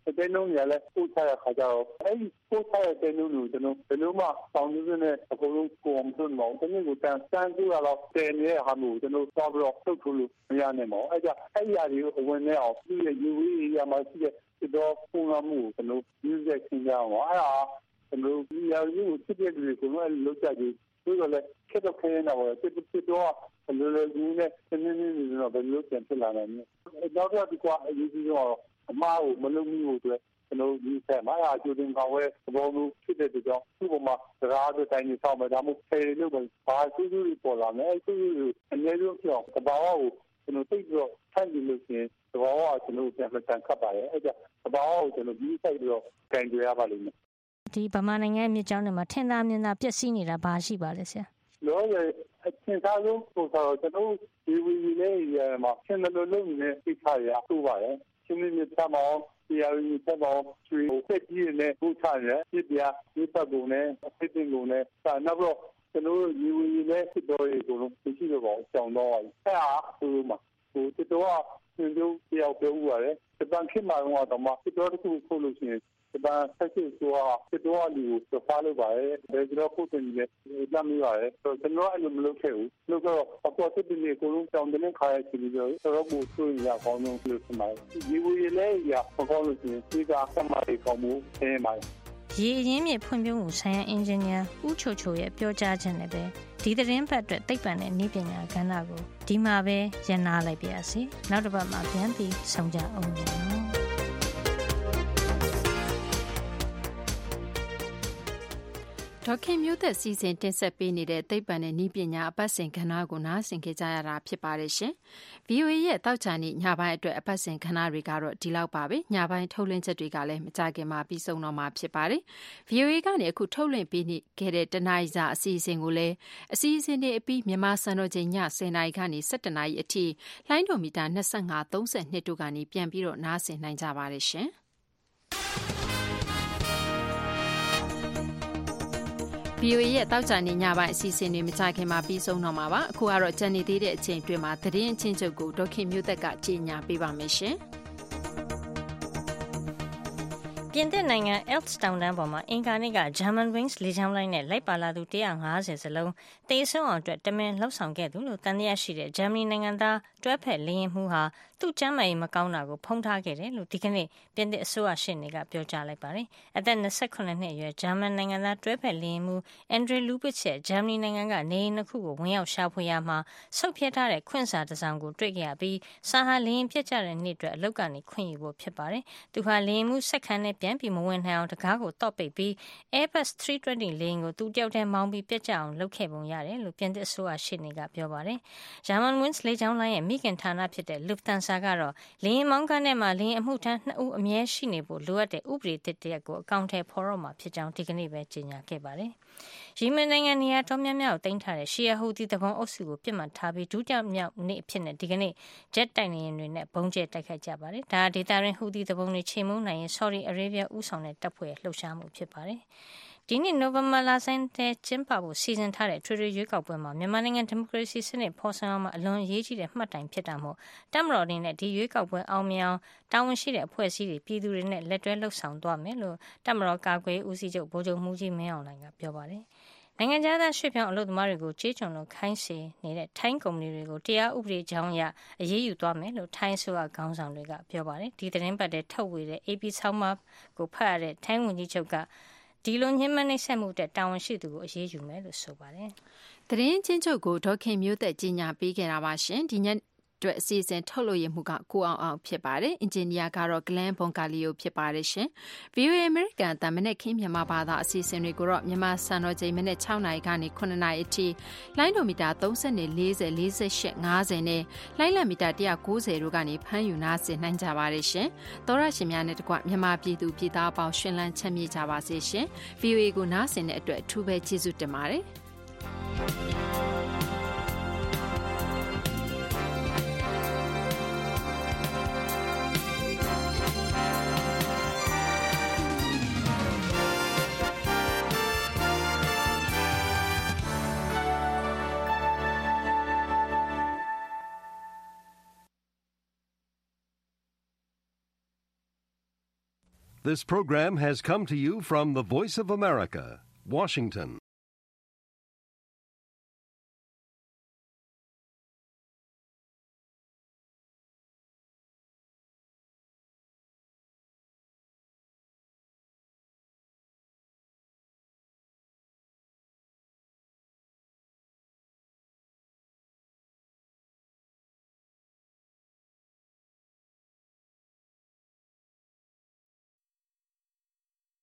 တဲနှုံးရလဲပို့ချရခါကြတော့အဲ့ဒီပို့ချရတဲ့နှုံးကိုကျွန်တော်ဘယ်လိုမှပေါင်းလို့နဲ့အကုန်လုံးကိုအောင်သွင်းတော့တကယ်ကိုတန်ကျူရတော့တဲနေတဲ့ဟာမျိုးကျွန်တော်သွားပြီးတော့ထုတ်ထုတ်လို့မရနိုင်ပါဘူးအဲ့ကြအဲ့ဒီအရာတွေကိုအဝင်နဲ့အောင်သူ့ရဲ့ UV ရမှာရှိတဲ့ဒီတော့ပုံမှန်မှုကိုကျွန်တော် music ရှင်းကြအောင်အဲ့ဒါကျွန်တော်ဒီအရာကိုစစ်တဲ့လူတွေကိုလည်းလုပ်ကြတယ်ဆိုတော့လည်းခက်တော့ခဲနေတာပေါ့စစ်တော့လူလူနဲ့စနေနေ့ကတော့ဘယ်လိုပြန်ဖြစ်လာနိုင်လဲတော့ဒီကအရေးကြီးတော့အမားကိုမလုံးဘူးဆိုတော့ကျွန်တော်ဒီဆက်မှာအကျိုးတင်ကောင်းဝဲသဘောမျိုးဖြစ်တဲ့ကြောင့်သူ့ပေါ်မှာစကားတွေတိုင်းနေဆောင်မှာဒါမှမဟုတ်ဖေးလို့ပဲဘာသူ့သူပေါ်လာမယ်သူ့အနည်းဆုံးပြောင်းတဘာဝကိုကျွန်တော်သိပြီးတော့ဖန်တီးလို့ရှိရင်တဘာဝကကျွန်တော်ပြန်မတန်ခတ်ပါရဲ့အဲ့ဒါတဘာဝကိုကျွန်တော်ဒီဆိုင်ပြီးတော့ကြင်ကြရပါလိမ့်မယ်ဒီဗမာနိုင်ငံရဲ့မြေကြောင်းတွေမှာထင်သာမြင်သာပျက်စီးနေတာဘာရှိပါလဲဆရာလောရအချင်းသားလုံးပုံစံကျွန်တော်ဒီဝီလေးရမှာရှင်းလို့လုံးနေသိချရဆိုပါရဲ့ရှင်းနေတမောင်းဒီအရင်းတမောင်းချွေဆက်ကြီးနဲ့ပူချရပြပြဒီပတ်ကုန်နဲ့အဖြစ်တင်ကုန်နဲ့နောက်တော့ကျွန်တော်ဒီဝီလေးစစ်တော်ရေကိုမရှိတော့ပါဘူးကြောင်တော့အဲ့ဒါဆိုမှဟိုစစ်တော်ကညို့တယောက်ပြောဦးရတယ်စပန်ခင်မှာတော့မှစစ်တော်တခုခိုးလို့ရှိရင်စပန်ဆက်စစ်ဆိုတာစစ်တော်လူကိုဖားလို့ပါရဲ့ဘယ်ကြောဖို့တင်လဲလမ်းမရရဲ့ဆိုတော့ကျွန်တော်အဲ့လိုမလုပ်ခဲ့ဘူးလို့တော့အပေါ်စစ်တင်ကိုလုံးကြောင်တဲ့ခါရချင်ပြီးတော့ကိုဆိုရင်ရကောင်းလို့ပြောချင်ပါတယ်ဒီဝီလေးရပေါ်ကောင်းလို့ရှိရင်ဒီကစမရီကောင်းမှုသင်ပါတယ်ရေအရင်းမြေဖွံ့ဖြိုးမှုဆိုင်ရာအင်ဂျင်နီယာဦးချိုချိုရဲ့ပြောကြားချက်နဲ့ပဲဒီသတင်းပတ်အတွက်သိပ္ပံနဲ့နည်းပညာကဏ္ဍကိုဒီမှာပဲရန်နာလိုက်ပါရစေနောက်တစ်ပတ်မှာပြန်ပြီးဆုံကြအောင်နော်ဒေါခင်မျိုးသက်စီစဉ်တင်ဆက်ပေးနေတဲ့သိပ္ပံနဲ့နည်းပညာအပတ်စဉ်ကဏ္ဍကိုနားဆင်ကြရတာဖြစ်ပါတယ်ရှင်။ VOA ရဲ့တောက်ချာနေညပိုင်းအတွက်အပတ်စဉ်ကဏ္ဍတွေကတော့ဒီလောက်ပါပဲ။ညပိုင်းထုတ်လွှင့်ချက်တွေကလည်းမကြခင်မှာပြီးဆုံးတော့မှာဖြစ်ပါတယ်။ VOA ကနေအခုထုတ်လွှင့်ပေးခဲ့တဲ့တနားရီစာအစီအစဉ်ကိုလည်းအစီအစဉ်တွေအပြီးမြန်မာစံတော်ချိန်ည10:00နာရီကနေ17:00နာရီအထိလိုင်းဒိုမီတာ25 32တို့ကနေပြန်ပြီးတော့နားဆင်နိုင်ကြပါတယ်ရှင်။ VOA ရဲ့တောက်ကြနေညပိုင်းအစီအစဉ်တွေမကြခင်မှာပြီးဆုံးတော့မှာပါအခုကတော့ကြံနေသေးတဲ့အချိန်အတွင်းမှာသတင်းအချင်းချုပ်ကိုဒေါခင်မျိုးသက်ကကြေညာပေးပါမယ်ရှင်ပြင်သစ်နိုင်ငံ Alps တောင်တန်းပေါ်မှာအင်ကာနေ့က Germanwings လေကြောင်းလိုင်းနဲ့လိုက်ပါလာသူ150စလုံးတေဆုံးအောင်အတွက်တမင်လှုပ်ဆောင်ခဲ့သူလို့တန်တရားရှိတဲ့ဂျာမနီနိုင်ငံသားတွဲဖက်လေယာဉ်မှူးဟာသူ့ကျန်းမာရေးမကောင်းတာကိုဖုံးထားခဲ့တယ်လို့ဒီကနေ့ပြင်သစ်အစိုးရရှေ့နေကပြောကြားလိုက်ပါတယ်။အသက်28နှစ်အရွယ်ဂျာမန်နိုင်ငံသားတွဲဖက်လေယာဉ်မှူး Andre Lubitsch ရဲ့ဂျာမနီနိုင်ငံကနေအိမ်နှစ်ခုကိုဝင်ရောက်ရှာဖွေရမှာဆုတ်ဖြတ်ထားတဲ့ခွင့်စာတစ်စောင်ကိုတွေ့ခဲ့ရပြီးစာဟာလေယာဉ်ပြတ်ကျတဲ့နေ့အတွက်အလုပ်ကနေခွင့်ယူဖို့ဖြစ်ပါတယ်။သူဟာလေယာဉ်မှူးစက္ကန့်နဲ့ပြန်ပြီးမဝင်နိုင်အောင်တကားကိုတော့ပိတ်ပြီး Airbus 320လေယာဉ်ကိုသူတယောက်တည်းမောင်းပြီးပြတ်ကျအောင်လုပ်ခဲ့ပုံရတယ်လို့ပြင်သစ်အစိုးရရှေ့နေကပြောပါတယ်။ Germanwings လေကြောင်းလိုင်းရဲ့မိခင်ဌာနဖြစ်တဲ့ Lufthansa ကတော့လေယာဉ်မောင်းကန်းထဲမှာလေယာဉ်အမှုထမ်း2ဦးအမြဲရှိနေဖို့လိုအပ်တဲ့ဥပဒေသစ်တရပ်ကိုအကောင့်ထဲဖော်တော့မှာဖြစ်ကြောင်းဒီကနေ့ပဲကြေညာခဲ့ပါတယ်။ယီမင်နိုင်ငံနေရာတော်များများကိုသိမ်းထားတဲ့ရှီယာဟူသီတဘုံအုပ်စုကိုပြစ်မှတ်ထားပြီးဒုတိယမြောက်နေ့အဖြစ်နဲ့ဒီကနေ့ဂျက်တိုက်လေယာဉ်တွေနဲ့ဘုံကျဲတိုက်ခိုက်ကြပါတယ်။ဒါဒေသရင်းဟူသီတဘုံတွေချေမှုန်းနိုင်ရင်ဆော်ဒီအာရေဗျဦးဆောင်တဲ့တပ်ဖွဲ့ရဲ့လှုပ်ရှားမှုဖြစ်ပါတယ်။ဒီနေ့နိုဝင်ဘာလဆန်းထဲကျင်းပဖို့စီစဉ်ထားတဲ့ထွေထွေရွေးကောက်ပွဲမှာမြန်မာနိုင်ငံဒီမိုကရေစီစနစ်ဖော်ဆောင်အောင်အလွန်အရေးကြီးတဲ့မှတ်တိုင်ဖြစ်တာမို့တပ်မတော်အနေနဲ့ဒီရွေးကောက်ပွဲအောင်မြင်အောင်တာဝန်ရှိတဲ့အဖွဲ့အစည်းတွေပြည်သူတွေနဲ့လက်တွဲလှုပ်ဆောင်သွားမယ်လို့တပ်မတော်ကာကွယ်ဦးစီးချုပ်ဗိုလ်ချုပ်မှူးကြီးမင်းအောင်လှိုင်ကပြောပါတယ်။နိုင်ငံခြားသားရွှေ့ပြောင်းအလုပ်သမားတွေကိုကြေးကျွန်လို့ခိုင်းစေနေတဲ့ထိုင်းကုမ္ပဏီတွေကိုတရားဥပဒေကြောင်းအရအရေးယူသွားမယ်လို့ထိုင်းဆိုရခေါင်းဆောင်တွေကပြောပါတယ်။ဒီသတင်းပတ်တဲ့ထုတ်ဝေတဲ့ AP ဆောင်းပါးကိုဖတ်ရတဲ့ထိုင်းဝန်ကြီးချုပ်ကဒီလိုညှဉ်းပန်းနှိပ်စက်မှုတဲ့တာဝန်ရှိသူကိုအရေးယူမယ်လို့ဆိုပါတယ်။သတင်းချင်းချုပ်ကိုဒေါခင်မျိုးသက်ကြီးညာပေးခဲ့တာပါရှင်။ဒီညအတွက်အစီအစဉ်ထုတ်လို့ရမှုကကိုအောင်ဖြစ်ပါတယ်။အင်ဂျင်နီယာကတော့ Glenn Boncalio ဖြစ်ပါတယ်ရှင်။ VOA American တမနဲ့ခင်းမြန်မာဘာသာအစီအစဉ်တွေကိုတော့မြန်မာစံတော်ချိန်မနေ့6နာရီကနေ9နာရီအထိလိုင်းဒိုမီတာ30နဲ့40 48 50နဲ့လိုင်းလံမီတာ190တို့ကနေဖမ်းယူနာဆင်နိုင်ကြပါတယ်ရှင်။သောရရှင်များနဲ့တကွမြန်မာပြည်သူပြည်သားအပေါင်းရှင်လန်းချမ်းမြေ့ကြပါစေရှင်။ VOA ကိုနားဆင်တဲ့အတွက်အထူးပဲကျေးဇူးတင်ပါတယ်။ This program has come to you from the Voice of America, Washington.